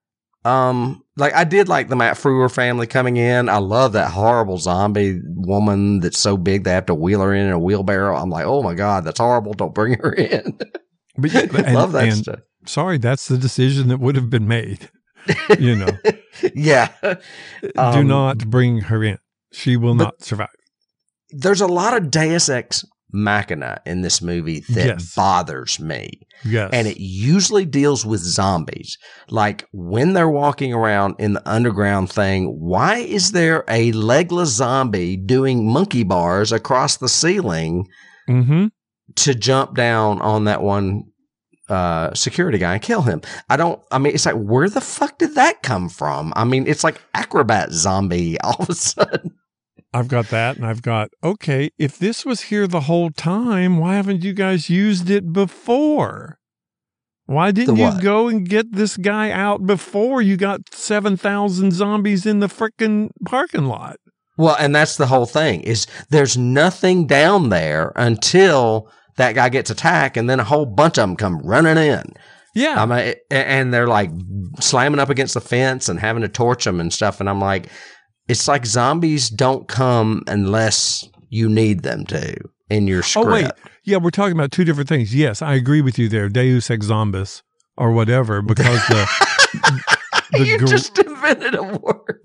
um, like I did like the Matt Frewer family coming in. I love that horrible zombie woman that's so big they have to wheel her in, in a wheelbarrow. I'm like, oh my God, that's horrible. Don't bring her in. But, yeah, and, love that and stuff. sorry, that's the decision that would have been made. You know, Yeah. do Um, not bring her in. She will but- not survive. There's a lot of Deus Ex Machina in this movie that Yes. bothers me. Yes. And it usually deals with zombies. Like when they're walking around in the underground thing, why is there a legless zombie doing monkey bars across the ceiling mm-hmm. to jump down on that one uh, security guy and kill him? I don't, I mean, it's like, where the fuck did that come from? I mean, it's like acrobat zombie all of a sudden. I've got that, and I've got, okay, if this was here the whole time, why haven't you guys used it before? Why didn't The you what? go and get this guy out before you got seven thousand zombies in the frickin' parking lot? Well, and that's the whole thing is there's nothing down there until that guy gets attacked, and then a whole bunch of them come running in. Yeah. I mean, and they're like slamming up against the fence and having to torch them and stuff. And I'm like, it's like zombies don't come unless you need them to in your script. Oh, wait. Yeah, we're talking about two different things. Yes, I agree with you there. Deus ex zombies or whatever, because the, the you gr- just invented a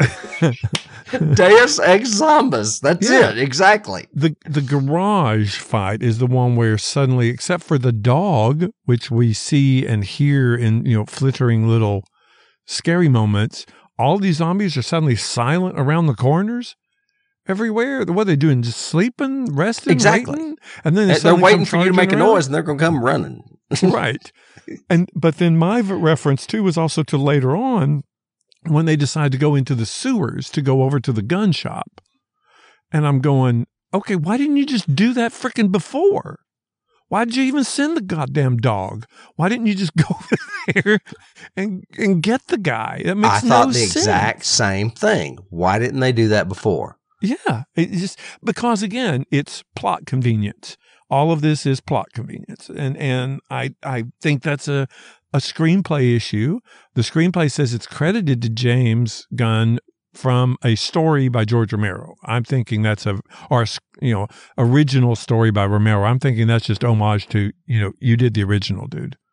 word. Deus ex zombies. That's Yeah. it. Exactly. the the garage fight is the one where suddenly, except for the dog, which we see and hear in, you know, flittering little scary moments, all these zombies are suddenly silent around the corners. Everywhere. What are they doing? Just sleeping, resting, Exactly. waiting? And then they They're suddenly waiting come for you to make a charging around? noise, and they're going to come running. Right. And but then my v- reference too was also to later on when they decide to go into the sewers to go over to the gun shop. And I'm going, okay, why didn't you just do that frickin' before? Why did you even send the goddamn dog? Why didn't you just go over there and and get the guy? That makes I thought no the sense. exact same thing. Why didn't they do that before? Yeah, it just because again, it's plot convenience. All of this is plot convenience, and and I I think that's a a screenplay issue. The screenplay says it's credited to James Gunn from a story by George Romero. I'm thinking that's a or a, you know original story by Romero. I'm thinking that's just homage to you know you did the original, dude.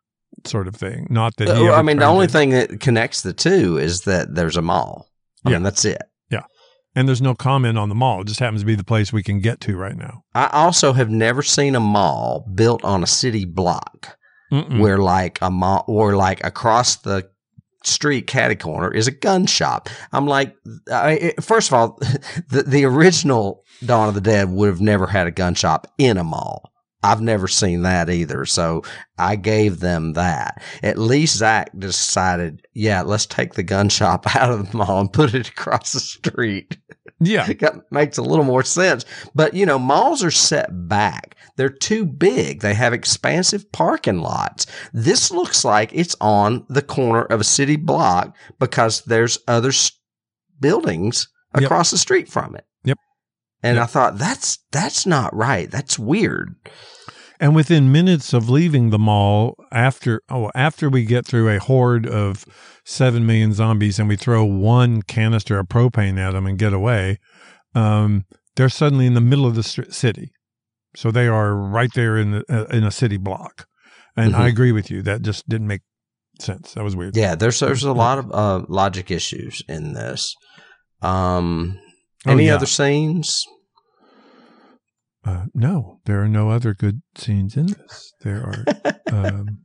sort of thing. Not that Uh, he well, ever I mean, the turned only in. thing that connects the two is that there's a mall. I Yeah. mean, that's it. And there's no comment on the mall. It just happens to be the place we can get to right now. I also have never seen a mall built on a city block Mm-mm. where like a mall, or like across the street catty corner is a gun shop. I'm like, I, first of all, the, the original Dawn of the Dead would have never had a gun shop in a mall. I've never seen that either. So I gave them that. At least Zach decided, yeah, let's take the gun shop out of the mall and put it across the street. Yeah. That makes a little more sense. But, you know, malls are set back. They're too big. They have expansive parking lots. This looks like it's on the corner of a city block because there's other s- buildings Yep. across the street from it. Yep. And Yep. I thought, that's that's not right. That's weird. And within minutes of leaving the mall, after oh, after we get through a horde of seven million zombies and we throw one canister of propane at them and get away, um, they're suddenly in the middle of the st- city. So they are right there in the, uh, in a city block. And Mhm. I agree with you. That just didn't make sense. That was weird. Yeah, there's there's a lot of uh, logic issues in this. Um, Oh, any yeah. other scenes? Uh, no, there are no other good scenes in this. There are. um,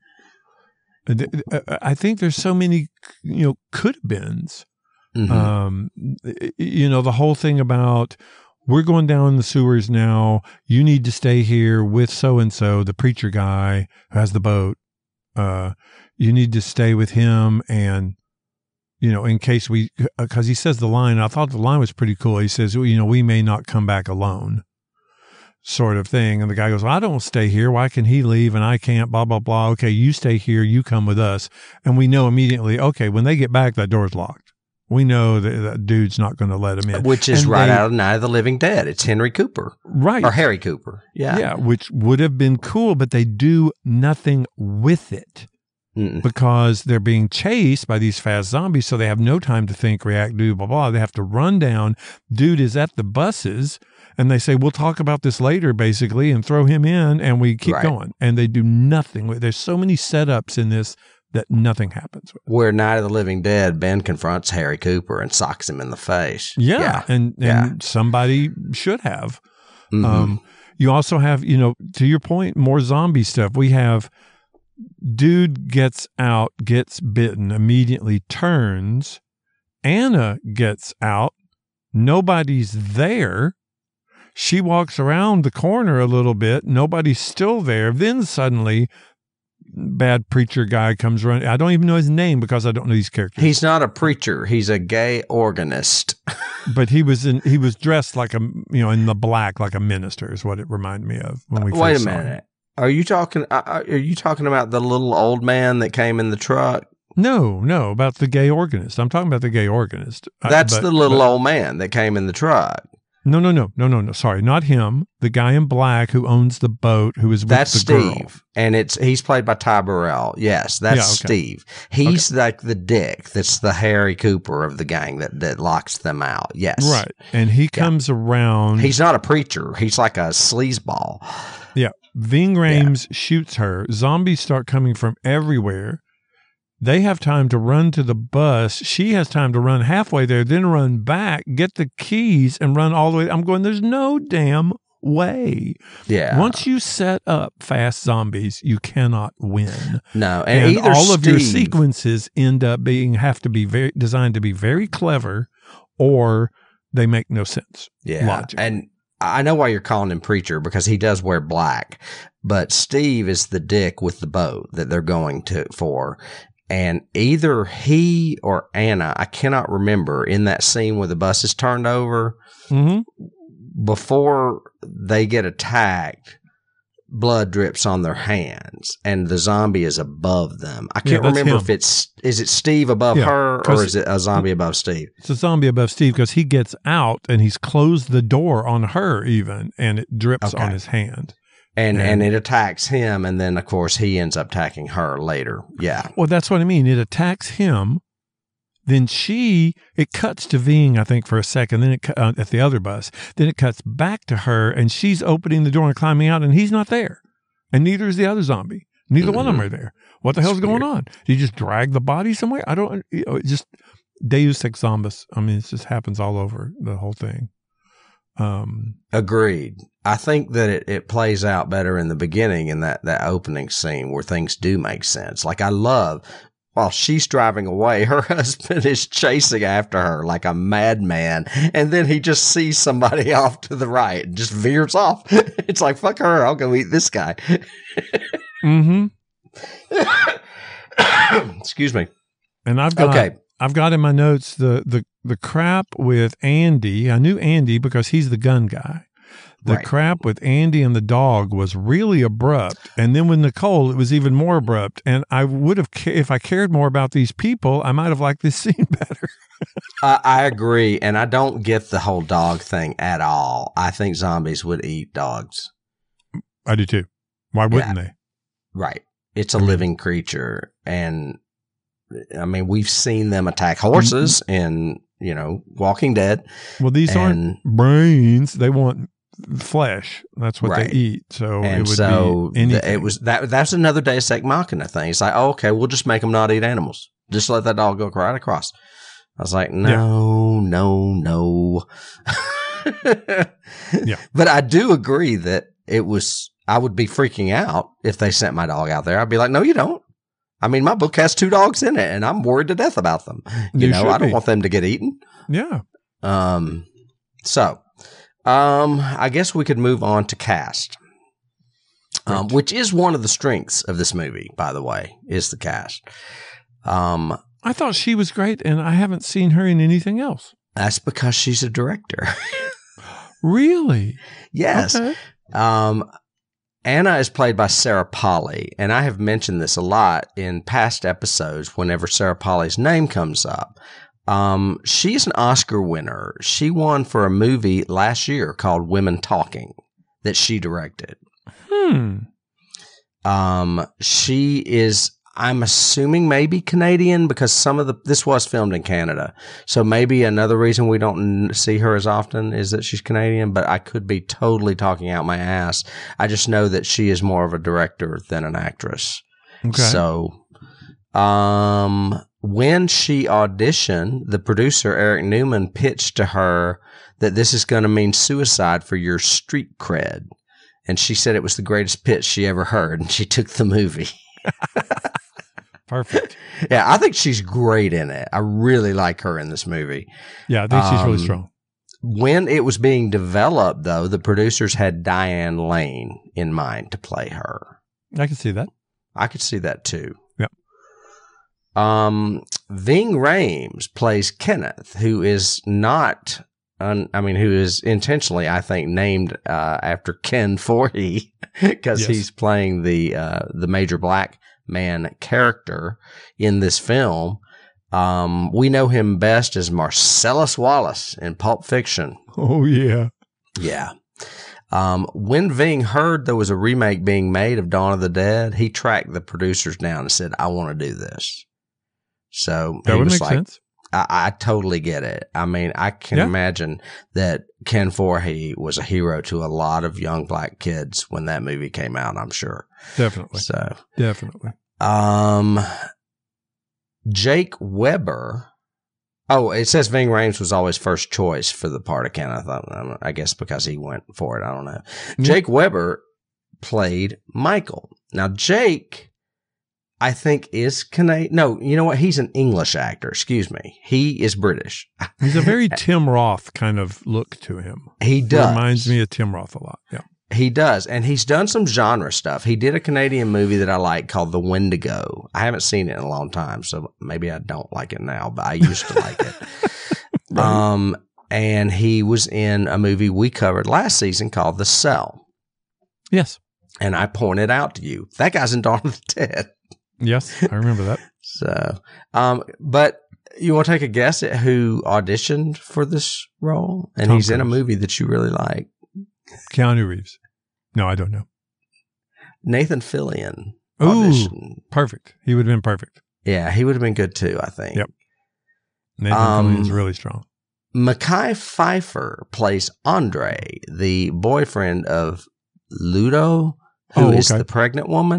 th- th- I think there's so many, you know, could have beens. Mhm. Um, you know, the whole thing about we're going down the sewers now. You need to stay here with so and so, the preacher guy who has the boat. Uh, you need to stay with him, and you know, in case we, because he says the line. I thought the line was pretty cool. He says, well, you know, we may not come back alone, sort of thing. And the guy goes, well, I don't stay here. Why can he leave and I can't? Blah blah blah. Okay, you stay here. You come with us, and we know immediately. Okay, when they get back, that door's locked. We know that that dude's not going to let him in. Which is And right they- out of Night of the Living Dead. It's Henry Cooper. Right. Or Harry Cooper. Yeah. Yeah, which would have been cool, but they do nothing with it Mm-mm. because they're being chased by these fast zombies, so they have no time to think, react, do, blah, blah. They have to run down. Dude is at the buses, and they say, we'll talk about this later, basically, and throw him in, and we keep Right. going. And they do nothing with it. There's so many setups in this that nothing happens with. Where Night of the Living Dead, Ben confronts Harry Cooper and socks him in the face. Yeah, Yeah. and, and Yeah. somebody should have. Mhm. Um, you also have, you know, to your point, more zombie stuff. We have dude gets out, gets bitten, immediately turns. Anna gets out. Nobody's there. She walks around the corner a little bit. Nobody's still there. Then suddenly, bad preacher guy comes running. I don't even know his name because I don't know these characters. He's not a preacher. He's a gay organist. But he was in. He was dressed like a, you know, in the black, like a minister, is what it reminded me of when we. Wait a first saw him. minute. Are you talking? Uh, are you talking about the little old man that came in the truck? No, no, about the gay organist. I'm talking about the gay organist. I- That's but- the little but- old man that came in the truck. No, no, no, no, no, no. Sorry, not him. The guy in black who owns the boat, who is with That's the Steve, girl. and it's he's played by Ty Burrell. Yes, that's Yeah, okay. Steve. He's like the dick. That's the Harry Cooper of the gang that that locks them out. Yes, Right, and he comes around. He's not a preacher. He's like a sleazeball. Yeah. Ving Rhames shoots her. Zombies start coming from everywhere. They have time to run to the bus. She has time to run halfway there, then run back, get the keys, and run all the way. I'm going, there's no damn way. Yeah. Once you set up fast zombies, you cannot win. No, and, And, either all of your Steve- sequences end up being have to be very designed to be very clever, or they make no sense. Yeah, logically. and I know why you're calling him preacher because he does wear black, but Steve is the dick with the boat that they're going to for. And either he or Anna, I cannot remember, in that scene where the bus is turned over, Mm-hmm. before they get attacked, blood drips on their hands and the zombie is above them. I Yeah, can't that's remember him. if it's, is it Steve above Yeah, her or 'cause- is it a zombie above Steve? It's a zombie above Steve because he gets out and he's closed the door on her even, and it drips Okay. on his hand. And, And- and it attacks him. And then of course he ends up attacking her later. Yeah. Well, that's what I mean. It attacks him. Then she, it cuts to Ving, I think, for a second. Then it cu- uh, at the other bus. Then it cuts back to her, and she's opening the door and climbing out, and he's not there, and neither is the other zombie. Neither Mm-hmm. one of them are there. What the hell's It's going weird. on? Did you just drag the body somewhere? I don't, you know, it just Deus Ex Zombies. I mean, it just happens all over the whole thing. Um, Agreed. I think that it, it plays out better in the beginning in that, that opening scene where things do make sense. Like I love while she's driving away, her husband is chasing after her like a madman. And then he just sees somebody off to the right and just veers off. It's like, fuck her. I'll go eat this guy. mm-hmm. Excuse me. And I've got, Okay. I've got in my notes the, the, the crap with Andy. I knew Andy because he's the gun guy. The Right. crap with Andy and the dog was really abrupt. And then with Nicole, it was even more abrupt. And I would have, ca- if I cared more about these people, I might have liked this scene better. I, I agree. And I don't get the whole dog thing at all. I think zombies would eat dogs. I do too. Why wouldn't Yeah. they? Right. It's a living creature. And I mean, we've seen them attack horses in, you know, Walking Dead. Well, these And- aren't brains. They want flesh. That's what Right. they eat. So it And would so be anything. the, it was that that's another Deus Ex Machina thing. It's like, oh, okay, we'll just make them not eat animals. Just let that dog go right across. I was like, no, no, no. Yeah. But I do agree that it was, I would be freaking out if they sent my dog out there. I'd be like, no, you don't. I mean, my book has two dogs in it and I'm worried to death about them. You, You know, should I don't be. want them to get eaten. Yeah. Um, so, um, I guess we could move on to cast, um, Right. which is one of the strengths of this movie, by the way, is the cast. Um, I thought she was great, and I haven't seen her in anything else. that's because she's a director. Really? Yes. Okay. Um, Anna is played by Sarah Polley, and I have mentioned this a lot in past episodes whenever Sarah Polley's name comes up. Um, she's an Oscar winner. She won for a movie last year called Women Talking that she directed. Hmm. Um, she is, I'm assuming maybe Canadian because some of the, this was filmed in Canada. So maybe another reason we don't n- see her as often is that she's Canadian, but I could be totally talking out my ass. I just know that she is more of a director than an actress. Okay. So, um, when she auditioned, the producer, Eric Newman, pitched to her that this is going to mean suicide for your street cred. And she said it was the greatest pitch she ever heard, and she took the movie. Perfect. Yeah, I think she's great in it. I really like her in this movie. Yeah, I think she's really Um, strong. When it was being developed, though, the producers had Diane Lane in mind to play her. I can see that. I could see that too. Yep. Um, Ving Rhames plays Kenneth, who is not, un, I mean, who is intentionally, I think, named uh, after Ken Foree because Yes. he's playing the uh, the major black man character in this film. Um, we know him best as Marcellus Wallace in Pulp Fiction. Oh, yeah. Yeah. Um, when Ving heard there was a remake being made of Dawn of the Dead, he tracked the producers down and said, I want to do this. So That he would was make like, sense. I, I totally get it. I mean, I can Yeah. imagine that Ken Foree was a hero to a lot of young black kids when that movie came out, I'm sure. Definitely. So, Definitely. um, Jake Weber. Oh, it says Ving Rhames was always first choice for the part of Ken. I thought, um, I guess because he went for it. I don't know. Yeah. Jake Weber played Michael. Now, Jake, I think, is Canadian. No, you know what? He's an English actor. Excuse me. He is British. He's a very Tim Roth kind of look to him. He does. Reminds me of Tim Roth a lot. Yeah. He does. And he's done some genre stuff. He did a Canadian movie that I like called The Wendigo. I haven't seen it in a long time, so maybe I don't like it now, but I used to like it. Right. Um, and he was in a movie we covered last season called The Cell. Yes. And I pointed out to you, that guy's in Dawn of the Dead. Yes. I remember that. So, um, but you want to take a guess at who auditioned for this role? And Tom he's in a Cruise. movie that you really like. Keanu Reeves. No, I don't know. Nathan Fillion Ooh. auditioned. Perfect. He would have been perfect. Yeah, he would have been good too, I think. Yep. Nathan Um, Fillion's really strong. Mekhi Phifer plays Andre, the boyfriend of Ludo, who Oh, is okay. the pregnant woman.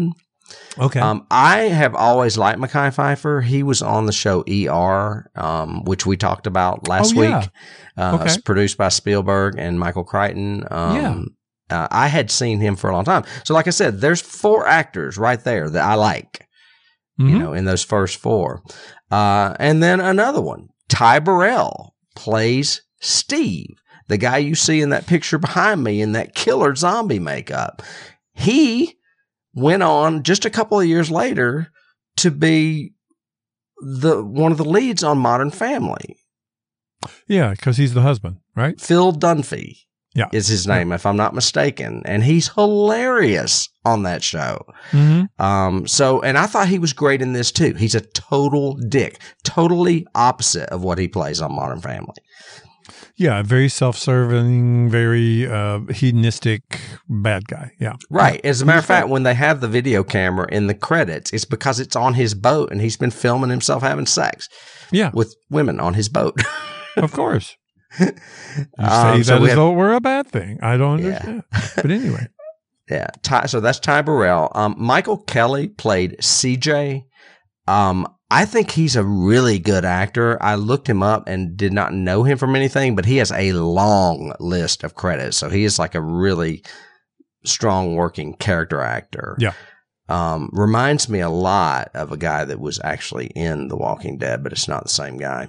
Okay. Um, I have always liked Mekhi Phifer. He was on the show E R, um, which we talked about last Oh, yeah. week. Uh, Okay. It's produced by Spielberg and Michael Crichton. Um, Yeah. uh, I had seen him for a long time. So, like I said, there's four actors right there that I like, Mhm. you know, in those first four. Uh, and then another one, Ty Burrell plays Steve, the guy you see in that picture behind me in that killer zombie makeup. He went on just a couple of years later to be the one of the leads on Modern Family. Yeah, because he's the husband, right? Phil Dunphy Yeah. is his name, if I'm not mistaken. And he's hilarious on that show. Mm-hmm. Um, so, and I thought he was great in this too. He's a total dick, totally opposite of what he plays on Modern Family. Yeah, very self-serving, very uh, hedonistic bad guy. Yeah. Right. As a matter of fact, when they have the video camera in the credits, it's because it's on his boat and he's been filming himself having sex Yeah, with women on his boat. of course. You say Um, that so we as have- though it were a bad thing. I don't Yeah. understand. But anyway. Yeah. Ty, so that's Ty Burrell. Um, Michael Kelly played C J. Um, I think he's a really good actor. I looked him up and did not know him from anything, but he has a long list of credits. So he is like a really strong working character actor. Yeah. Um, reminds me a lot of a guy that was actually in The Walking Dead, but it's not the same guy.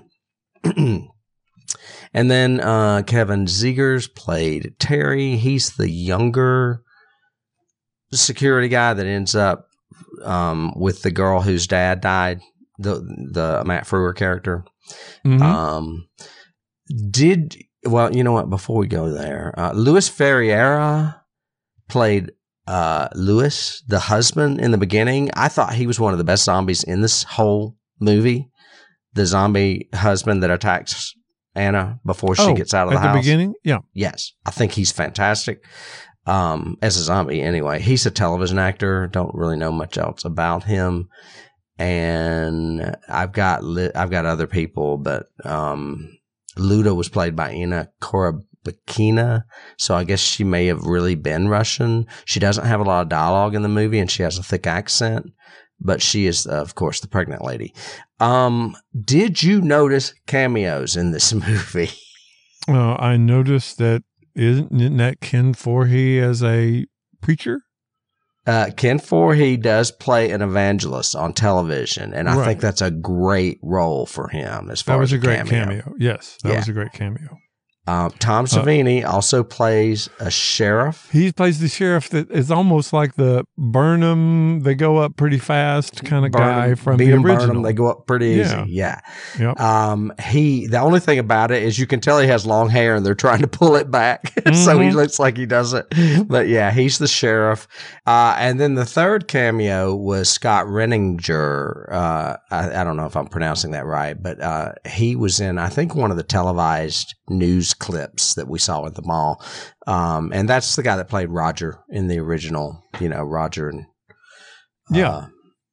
And then uh, Kevin Zegers played Terry. He's the younger security guy that ends up um, with the girl whose dad died, the the Matt Frewer character. Mhm. Um, did well, you know what? Before we go there, uh, Luis Ferreira played uh, Louis, the husband, in the beginning. I thought he was one of the best zombies in this whole movie. The zombie husband that attacks Anna before she Oh, gets out of the at the house. beginning? Yeah. Yes, I think he's fantastic. Um, as a zombie, anyway. He's a television actor. Don't really know much else about him. And I've got li- I've got other people, but um, Luda was played by Ina Korobakina, so I guess she may have really been Russian. She doesn't have a lot of dialogue in the movie, and she has a thick accent, but she is, uh, of course, the pregnant lady. Um, did you notice cameos in this movie? Uh, I noticed that isn't, isn't that Ken Foree as a preacher? Uh, Ken Foree does play an evangelist on television, and I Right. think that's a great role for him as far That was as a great cameo. cameo. Yes, that Yeah. was a great cameo. Um, Tom Savini also plays a sheriff. He plays the sheriff that is almost like the Burnham, they go up pretty fast kind of guy Burnham- from Beat the 'em, burn 'em, original. they go up pretty easy. Yeah. Yeah. Yep. Um, he, the only thing about it is you can tell he has long hair and they're trying to pull it back. so he Mhm. looks like he doesn't. But yeah, he's the sheriff. Uh, and then the third cameo was Scott Renninger. Uh, I, I don't know if I'm pronouncing that right, but uh, he was in, I think, one of the televised news clips that we saw at the mall. Um, and that's the guy that played Roger in the original, you know, Roger and uh, Yeah.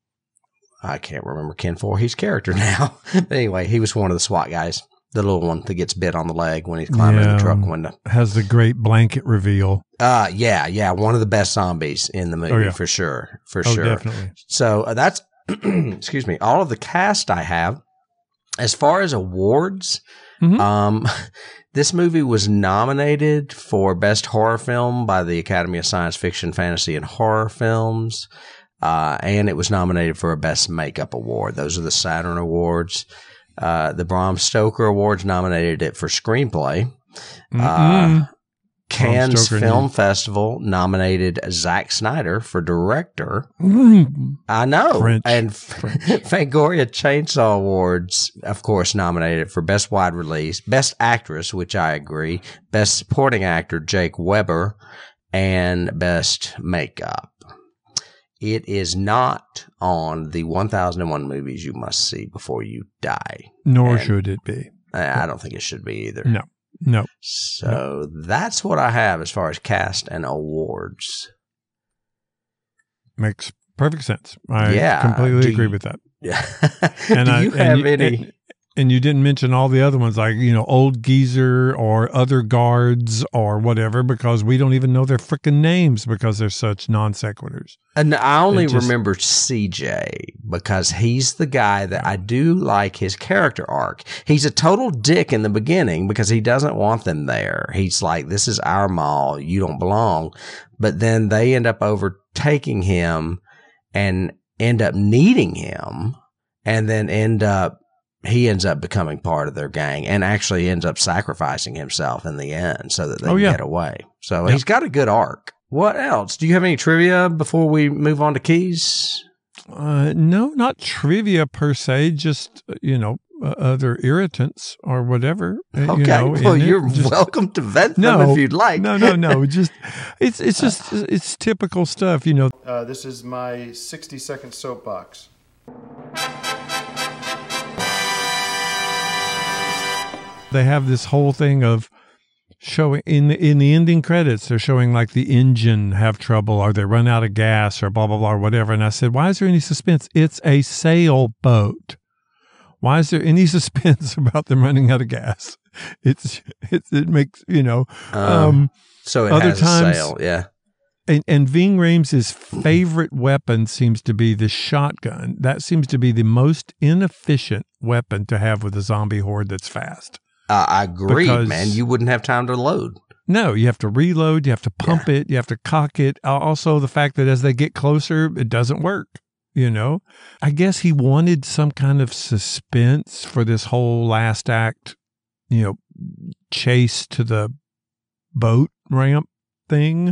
I can't remember Ken Forehe's character now. But anyway, he was one of the SWAT guys, the little one that gets bit on the leg when he's climbing in Yeah. the truck window. Has the great blanket reveal. Uh, yeah, yeah, one of the best zombies in the movie Oh, yeah. for sure, for Oh, sure. definitely. So uh, that's, excuse me, all of the cast I have. As far as awards, Mhm. um, this movie was nominated for Best Horror Film by the Academy of Science Fiction, Fantasy, and Horror Films. Uh, and it was nominated for a Best Makeup Award. Those are the Saturn Awards. Uh, the Bram Stoker Awards nominated it for Screenplay. Mm-mm. Uh, Cannes Stoker Film knew. Festival nominated Zack Snyder for Director. Mm. I know. French. And Fangoria Chainsaw Awards, of course, nominated for Best Wide Release, Best Actress, which I agree, Best Supporting Actor, Jake Weber, and Best Makeup. It is not on the one thousand one movies you must see before you die. Nor And- should it be. I I don't think it should be either. No. No. So that's what I have as far as cast and awards. Makes perfect sense. I Yeah. completely Do agree you- with that. Yeah. And Do I- you and have you- any? and- And you didn't mention all the other ones, like, you know, Old Geezer or other guards or whatever, because we don't even know their freaking names because they're such non sequiturs. And I only It just- remember C J because he's the guy that I do like his character arc. He's a total dick in the beginning because he doesn't want them there. He's like, this is our mall. You don't belong. But then they end up overtaking him and end up needing him, and then end up he ends up becoming part of their gang and actually ends up sacrificing himself in the end so that they Oh, can yeah. get away. So Yep. he's got a good arc. What else? Do you have any trivia before we move on to keys? Uh, no, not trivia per se, just, uh, you know, uh, other irritants or whatever. uh, Okay. You know, well, in it. you're Just- welcome to vent them No, if you'd like. no, no, no. Just it's it's just it's typical stuff, you know. Uh, this is my sixty second soapbox. They have this whole thing of showing in the, in the ending credits. They're showing like the engine have trouble, or they run out of gas, or blah blah blah, or whatever. And I said, why is there any suspense? It's a sailboat. Why is there any suspense about them running out of gas? It's, it's it makes you know. Um, Um, so it other has times- a sale. Yeah. And, and Ving Rhames' favorite weapon seems to be the shotgun. That seems to be the most inefficient weapon to have with a zombie horde that's fast. Uh, I agree, Because- man. You wouldn't have time to load. No, you have to reload, you have to pump it, you have to cock it. Al- Also, the fact that as they get closer, it doesn't work, you know? I guess he wanted some kind of suspense for this whole last act, you know, chase to the boat ramp thing.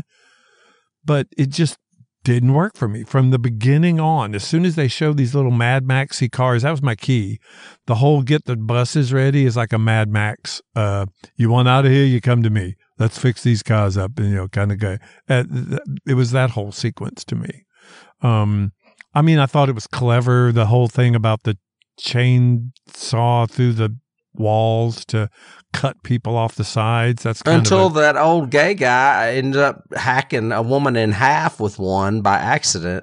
But it just didn't work for me from the beginning on. As soon as they showed these little Mad Maxy cars, that was my key. The whole get the buses ready is like a Mad Max. Uh, you want out of here, you come to me. Let's fix these cars up, and you know, kind of guy. Uh, th- it was that whole sequence to me. Um, I mean, I thought it was clever. The whole thing about the chainsaw through the walls to cut people off the sides. That's kind Until of a, that old gay guy ended up hacking a woman in half with one by accident.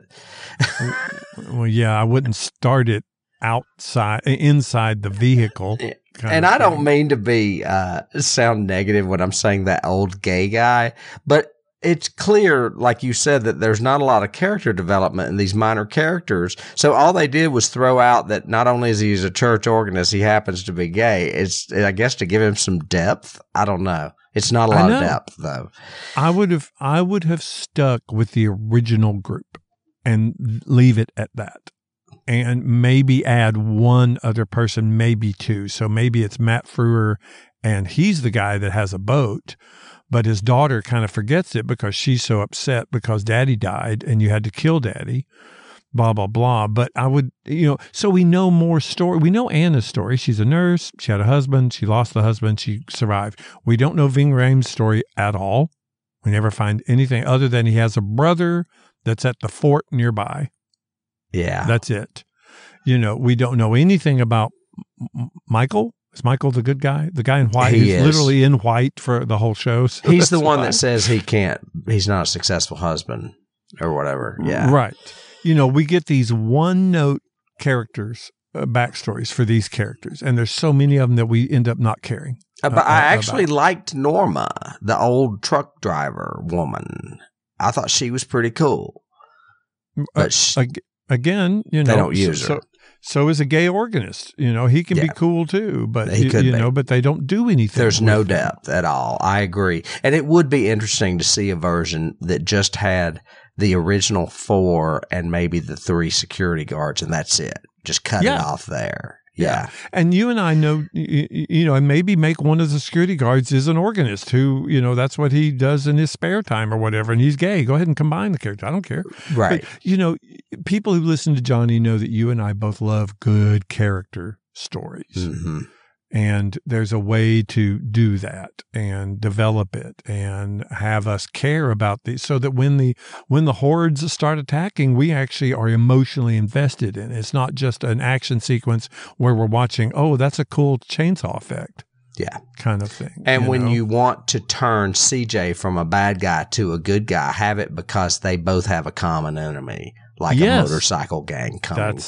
well, yeah, I wouldn't start it outside, inside the vehicle. kind And of I don't thing. mean to be uh, sound negative when I'm saying that old gay guy, but it's clear, like you said, that there's not a lot of character development in these minor characters. So all they did was throw out that not only is he a church organist, he happens to be gay. It's, I guess, to give him some depth. I don't know. It's not a I lot of know. depth, though. I would have, I would have stuck with the original group and leave it at that, and maybe add one other person, maybe two. So maybe it's Matt Frewer, and he's the guy that has a boat. But his daughter kind of forgets it because she's so upset because daddy died and you had to kill daddy, blah, blah, blah. But I would, you know, so we know more story. We know Anna's story. She's a nurse. She had a husband. She lost the husband. She survived. We don't know Ving Rhames' story at all. We never find anything other than he has a brother that's at the fort nearby. Yeah. That's it. You know, we don't know anything about M- Michael. Is Michael the good guy? The guy in white? He He's is. literally in white for the whole show. So He's the that's one why. that says he can't, he's not a successful husband or whatever. Yeah. Right. You know, we get these one note characters, uh, backstories for these characters, and there's so many of them that we end up not caring. Uh, But uh, I uh, actually about. liked Norma, the old truck driver woman. I thought she was pretty cool. But Uh, sh- ag- again, you know, They don't use so, her. So, so is a gay organist. You know, he can be Yeah. cool too, but He you, could you be. know, but they don't do anything. There's no with them. depth at all. I agree. And it would be interesting to see a version that just had the original four and maybe the three security guards, and that's it. Just cut Yeah. it off there. Yeah. And you and I know, you, you know, and maybe make one of the security guards is an organist who, you know, that's what he does in his spare time or whatever. And he's gay. Go ahead and combine the character. I don't care. Right. But, you know, people who listen to Johnny know that you and I both love good character stories. hmm And there's a way to do that and develop it and have us care about these so that when the when the hordes start attacking, we actually are emotionally invested in it. It's not just an action sequence where we're watching, oh, that's a cool chainsaw effect Yeah. kind of thing. And when know? you want to turn C J from a bad guy to a good guy, have it because they both have a common enemy, like Yes. a motorcycle gang coming That's- to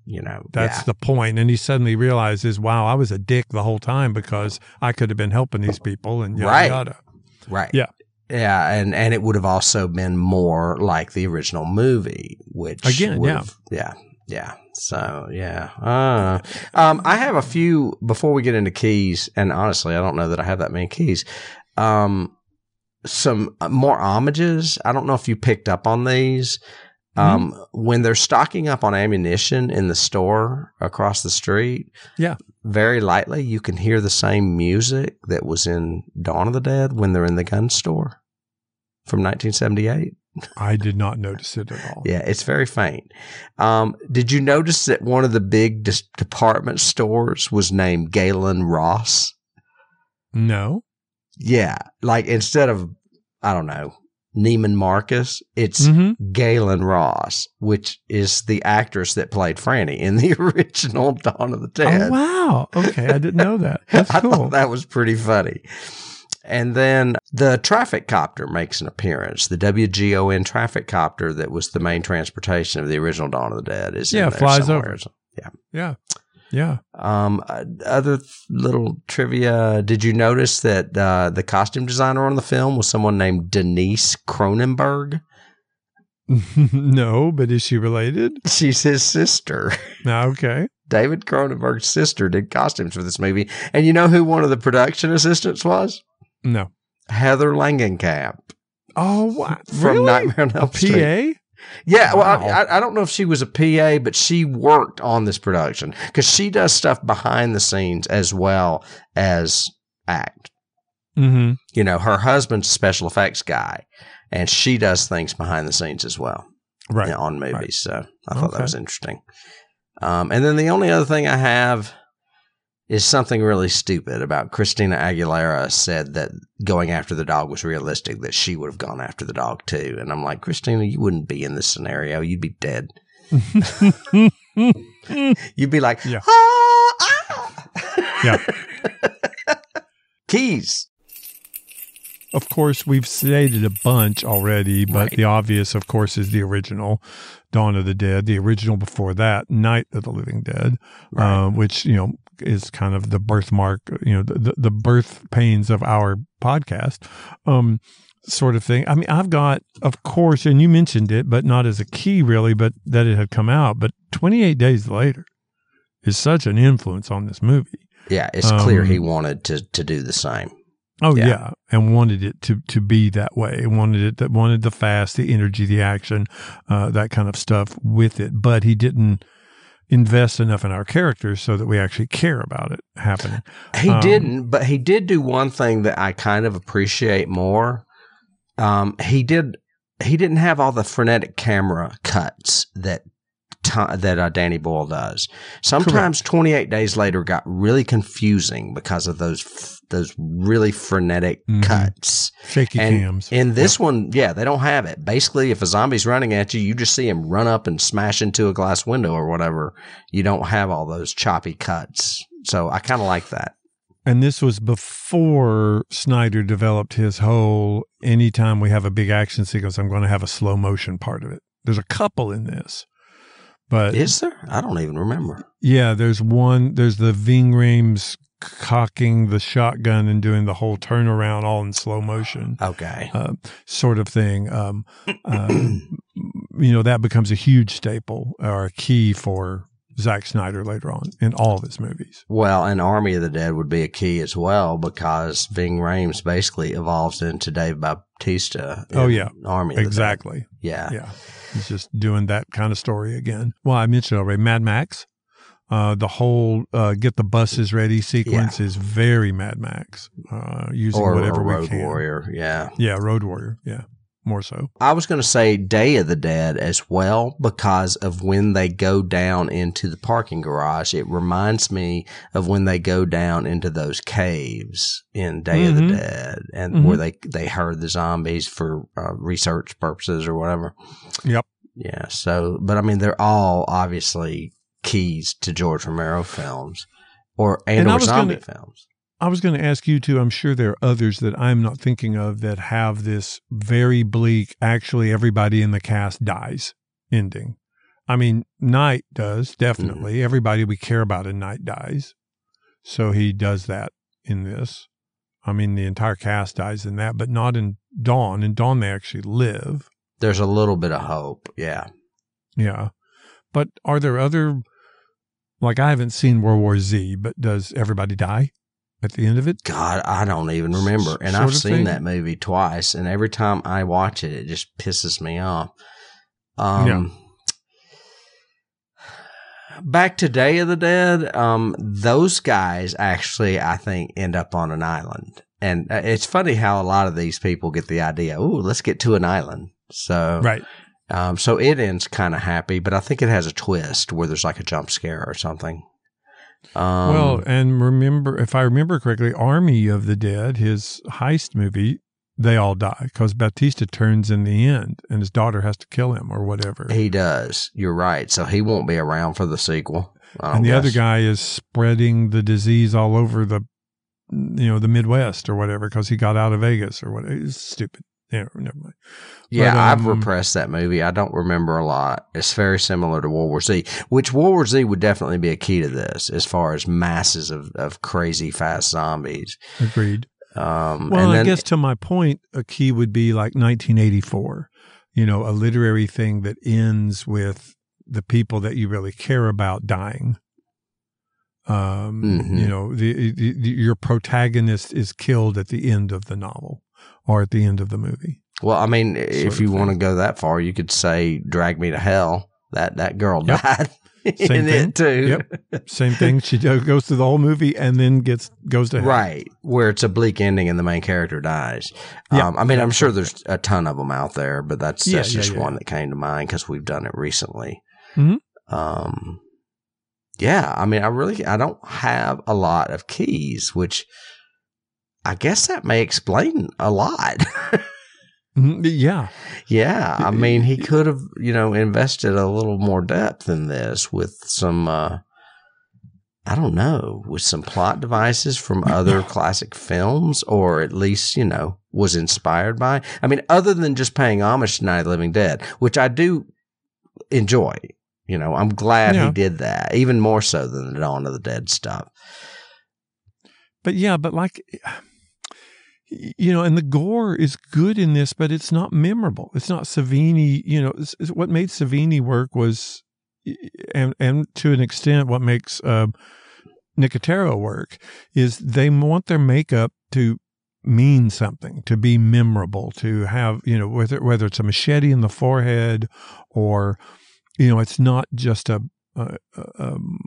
you know, That's yeah. the point. And he suddenly realizes, wow, I was a dick the whole time because I could have been helping these people and yada Right. yada. Right. Yeah. Yeah, and, and it would have also been more like the original movie, which Again, would yeah. have- yeah, yeah. So yeah, uh, um, I have a few before we get into keys, and honestly, I don't know that I have that many keys. Um, some more homages. I don't know if you picked up on these. Um, Mm-hmm. when they're stocking up on ammunition in the store across the street, Yeah. very lightly, you can hear the same music that was in Dawn of the Dead when they're in the gun store from nineteen seventy-eight. I did not notice it at all. Yeah, it's very faint. Um, did you notice that one of the big dis- department stores was named Galen Ross? No. Yeah, like instead of, I don't know, Neiman Marcus, it's Mm-hmm. Galen Ross, which is the actress that played Franny in the original Dawn of the Dead. Oh, wow. Okay. I didn't know that. That's I cool. thought that was pretty funny. And then the traffic copter makes an appearance. The W G O N traffic copter that was the main transportation of the original Dawn of the Dead is Yeah, in there flies somewhere. over. So, yeah. Yeah. Yeah. Um, uh, other th- little trivia. Did you notice that uh, the costume designer on the film was someone named Denise Cronenberg? No, but is she related? She's his sister. No, okay. David Cronenberg's sister did costumes for this movie. And you know who one of the production assistants was? No. Heather Langenkamp Oh, wow. from Really? Nightmare on Elm Street. P A? Yeah, well, Wow. I, I don't know if she was a P A, but she worked on this production because she does stuff behind the scenes as well as act. Mm-hmm. You know, her husband's a special effects guy, and she does things behind the scenes as well, Right. you know, on movies. Right. So I thought Okay. that was interesting. Um, and then the only other thing I have is something really stupid about Christina Aguilera said that going after the dog was realistic, that she would have gone after the dog too. And I'm like, Christina, you wouldn't be in this scenario. You'd be dead. You'd be like, Yeah. ah, ah. Yeah. Keys. Of course, we've stated a bunch already, but Right. the obvious, of course, is the original Dawn of the Dead. The original before that, Night of the Living Dead, Right. uh, which, you know, is kind of the birthmark, you know, the, the birth pains of our podcast, um, sort of thing. I mean, I've got, of course, and you mentioned it, but not as a key really, but that it had come out. But twenty-eight Days Later is such an influence on this movie. Yeah, it's clear Um, he wanted to, to do the same. Oh Yeah. yeah. and wanted it to to be that way. Wanted it that wanted the fast, the energy, the action, uh, that kind of stuff with it. But he didn't invest enough in our characters so that we actually care about it happening. He Um, didn't, but he did do one thing that I kind of appreciate more. Um, he did. He didn't have all the frenetic camera cuts that ti- that uh, Danny Boyle does. Sometimes twenty-eight Days Later got really confusing because of those f- those really frenetic Mhm. cuts. Shaky And cams. in this one, yeah, they don't have it. Basically, if a zombie's running at you, you just see him run up and smash into a glass window or whatever. You don't have all those choppy cuts. So I kind of like that. And this was before Snyder developed his whole, anytime we have a big action sequence, I'm going to have a slow motion part of it. There's a couple in this. But Is there? I don't even remember. yeah, there's one, there's the Ving Rhames cocking the shotgun and doing the whole turnaround all in slow motion. Okay. Uh, sort of thing. Um, uh, you know, that becomes a huge staple or a key for Zack Snyder later on in all of his movies. Well, and Army of the Dead would be a key as well because Ving Rhames basically evolves into Dave Bautista. in Oh, yeah. Army of the Dead. Exactly. Yeah. Yeah. He's just doing that kind of story again. Well, I mentioned already Mad Max. Uh, the whole uh, get the buses ready sequence is very Mad Max, uh, using Or, whatever or we Road can. Warrior. Yeah. Yeah, Road Warrior. Yeah, more so. I was going to say Day of the Dead as well because of when they go down into the parking garage. It reminds me of when they go down into those caves in Day of Mhm. the Dead and Mhm. where they, they herd the zombies for uh, research purposes or whatever. Yep. Yeah. So, but I mean, they're all obviously keys to George Romero films or and, And I or was zombie gonna- films. I was going to ask you too. I'm sure there are others that I'm not thinking of that have this very bleak, actually everybody in the cast dies ending. I mean, Knight does, definitely. Mm-hmm. Everybody we care about in Knight dies. So he does that in this. I mean, the entire cast dies in that, but not in Dawn. In Dawn, they actually live. There's a little bit of hope, yeah. Yeah. But are there other, like I haven't seen World War Z, but does everybody die at the end of it? God, I don't even remember. And I've seen thing? that movie twice, and every time I watch it, it just pisses me off. Um, yeah. Back to Day of the Dead, um, those guys actually, I think, end up on an island. And it's funny how a lot of these people get the idea, ooh, let's get to an island. So, right. Um, so it ends kind of happy, but I think it has a twist where there's like a jump scare or something. Um, well, and remember, if I remember correctly, Army of the Dead, his heist movie, they all die because Bautista turns in the end and his daughter has to kill him or whatever. He does. You're right. So he won't be around for the sequel. And the guess. other guy is spreading the disease all over the, you know, the Midwest or whatever because he got out of Vegas or whatever. It's stupid. Yeah, never mind. Yeah, but, um, I've repressed that movie. I don't remember a lot. It's very similar to World War Z, which World War Z would definitely be a key to this as far as masses of, of crazy fast zombies. Agreed. Um, well, and then, I guess to my point, a key would be like nineteen eighty-four, you know, a literary thing that ends with the people that you really care about dying. Um, mm-hmm. You know, the, the, the, your protagonist is killed at the end of the novel or at the end of the movie. Well, I mean, if you want to go that far, you could say Drag Me to Hell. That, that girl yep. died. Same in thing. It too. Yep. Same thing. She goes through the whole movie and then gets goes to hell. Right, where it's a bleak ending and the main character dies. Yeah, um, I mean, I'm sure there's a ton of them out there, but that's yeah, that's yeah, just yeah. one that came to mind because we've done it recently. Mm-hmm. Um, yeah, I mean, I really I don't have a lot of keys, which I guess that may explain a lot. Yeah. Yeah. I mean, he could have, you know, invested a little more depth in this with some, uh, I don't know, with some plot devices from other classic films, or at least, you know, was inspired by. I mean, other than just paying homage to Night of the Living Dead, which I do enjoy. You know, I'm glad yeah. he did that, even more so than the Dawn of the Dead stuff. But yeah, but like... You know, and the gore is good in this, but it's not memorable. It's not Savini. You know, it's, it's what made Savini work was, and and to an extent, what makes uh, Nicotero work is they want their makeup to mean something, to be memorable, to have, you know, whether whether it's a machete in the forehead or, you know, it's not just a. a, a um,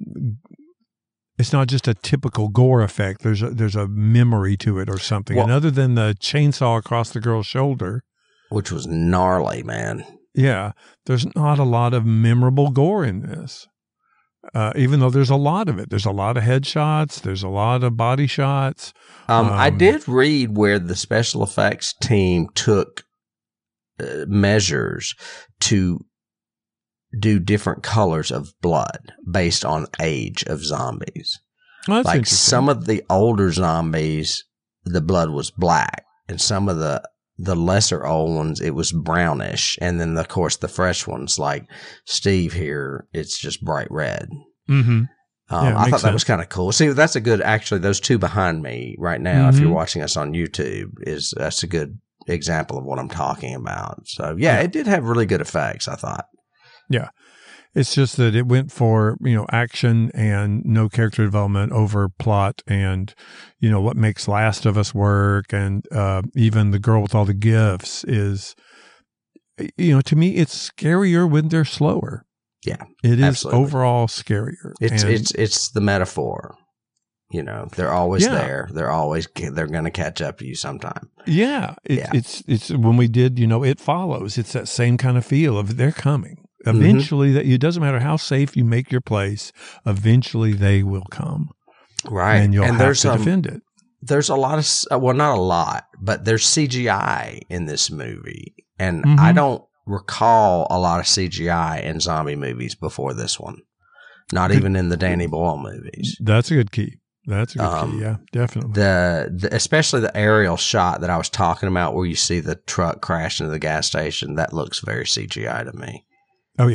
It's not just a typical gore effect. There's a, there's a memory to it or something. Well, and other than the chainsaw across the girl's shoulder, which was gnarly, man. Yeah, there's not a lot of memorable gore in this. Uh, even though there's a lot of it, there's a lot of headshots, there's a lot of body shots. Um, um, I did read where the special effects team took uh, measures to do different colors of blood based on age of zombies. Well, that's like some of the older zombies, the blood was black, and some of the the lesser old ones, it was brownish, and then of course the fresh ones, like Steve here, it's just bright red. Mm-hmm. Um, yeah, I thought that sense. was kind of cool. See, that's a good. Actually, those two behind me right now, mm-hmm. if you're watching us on YouTube, is that's a good example of what I'm talking about. So yeah, yeah. it did have really good effects, I thought. Yeah. It's just that it went for, you know, action and no character development over plot and, you know, what makes Last of Us work. And uh, even The Girl with All the Gifts is, you know, to me, it's scarier when they're slower. Yeah. It is absolutely. Overall scarier. It's, and, it's, it's the metaphor. You know, they're always yeah. there. They're always, they're going to catch up to you sometime. Yeah, it, yeah. It's, it's when we did, you know, It Follows. It's that same kind of feel of they're coming. Eventually, mm-hmm. that it doesn't matter how safe you make your place. Eventually, they will come, right? And you'll and have there's, to um, defend it. There's a lot of well, not a lot, but there's C G I in this movie, and mm-hmm. I don't recall a lot of C G I in zombie movies before this one. Not good. Even in the Danny Boyle movies. That's a good key. That's a good um, key. Yeah, definitely. The, the especially the aerial shot that I was talking about, where you see the truck crash into the gas station, that looks very C G I to me. Oh, yeah.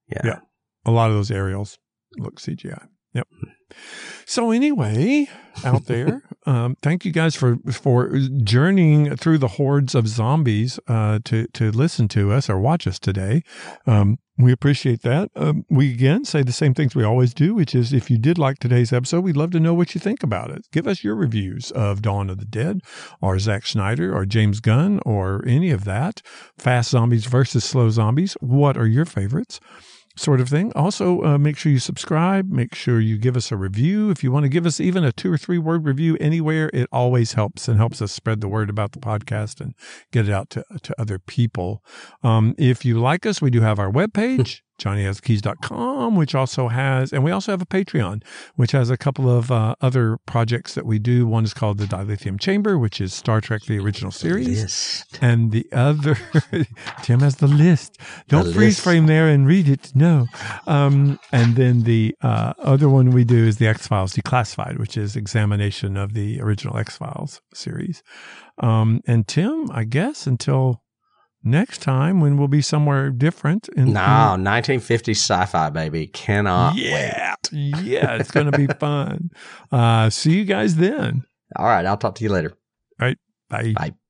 Yeah. Yeah. A lot of those aerials look C G I. Yep. So anyway, out there, um, thank you guys for for journeying through the hordes of zombies uh, to to listen to us or watch us today. Um, we appreciate that. Um, we again say the same things we always do, which is if you did like today's episode, we'd love to know what you think about it. Give us your reviews of Dawn of the Dead, or Zack Snyder, or James Gunn, or any of that. Fast zombies versus slow zombies. What are your favorites? Sort of thing. Also, uh, make sure you subscribe. Make sure you give us a review. If you want to give us even a two or three word review anywhere, it always helps and helps us spread the word about the podcast and get it out to, to other people. Um, if you like us, we do have our webpage, johnny has the keys dot com, which also has, and we also have a Patreon, which has a couple of uh, other projects that we do. One is called the Dilithium Chamber, which is Star Trek, the original series. List. And the other, Tim has the list. Don't The freeze list. frame there and read it. No. Um, and then the uh, other one we do is the X-Files Declassified, which is examination of the original X-Files series. Um, and Tim, I guess until next time when we'll be somewhere different. In, No, nineteen fifties sci-fi, baby. Cannot yeah, wait. yeah, it's going to be fun. Uh, see you guys then. All right, I'll talk to you later. All right, bye. Bye.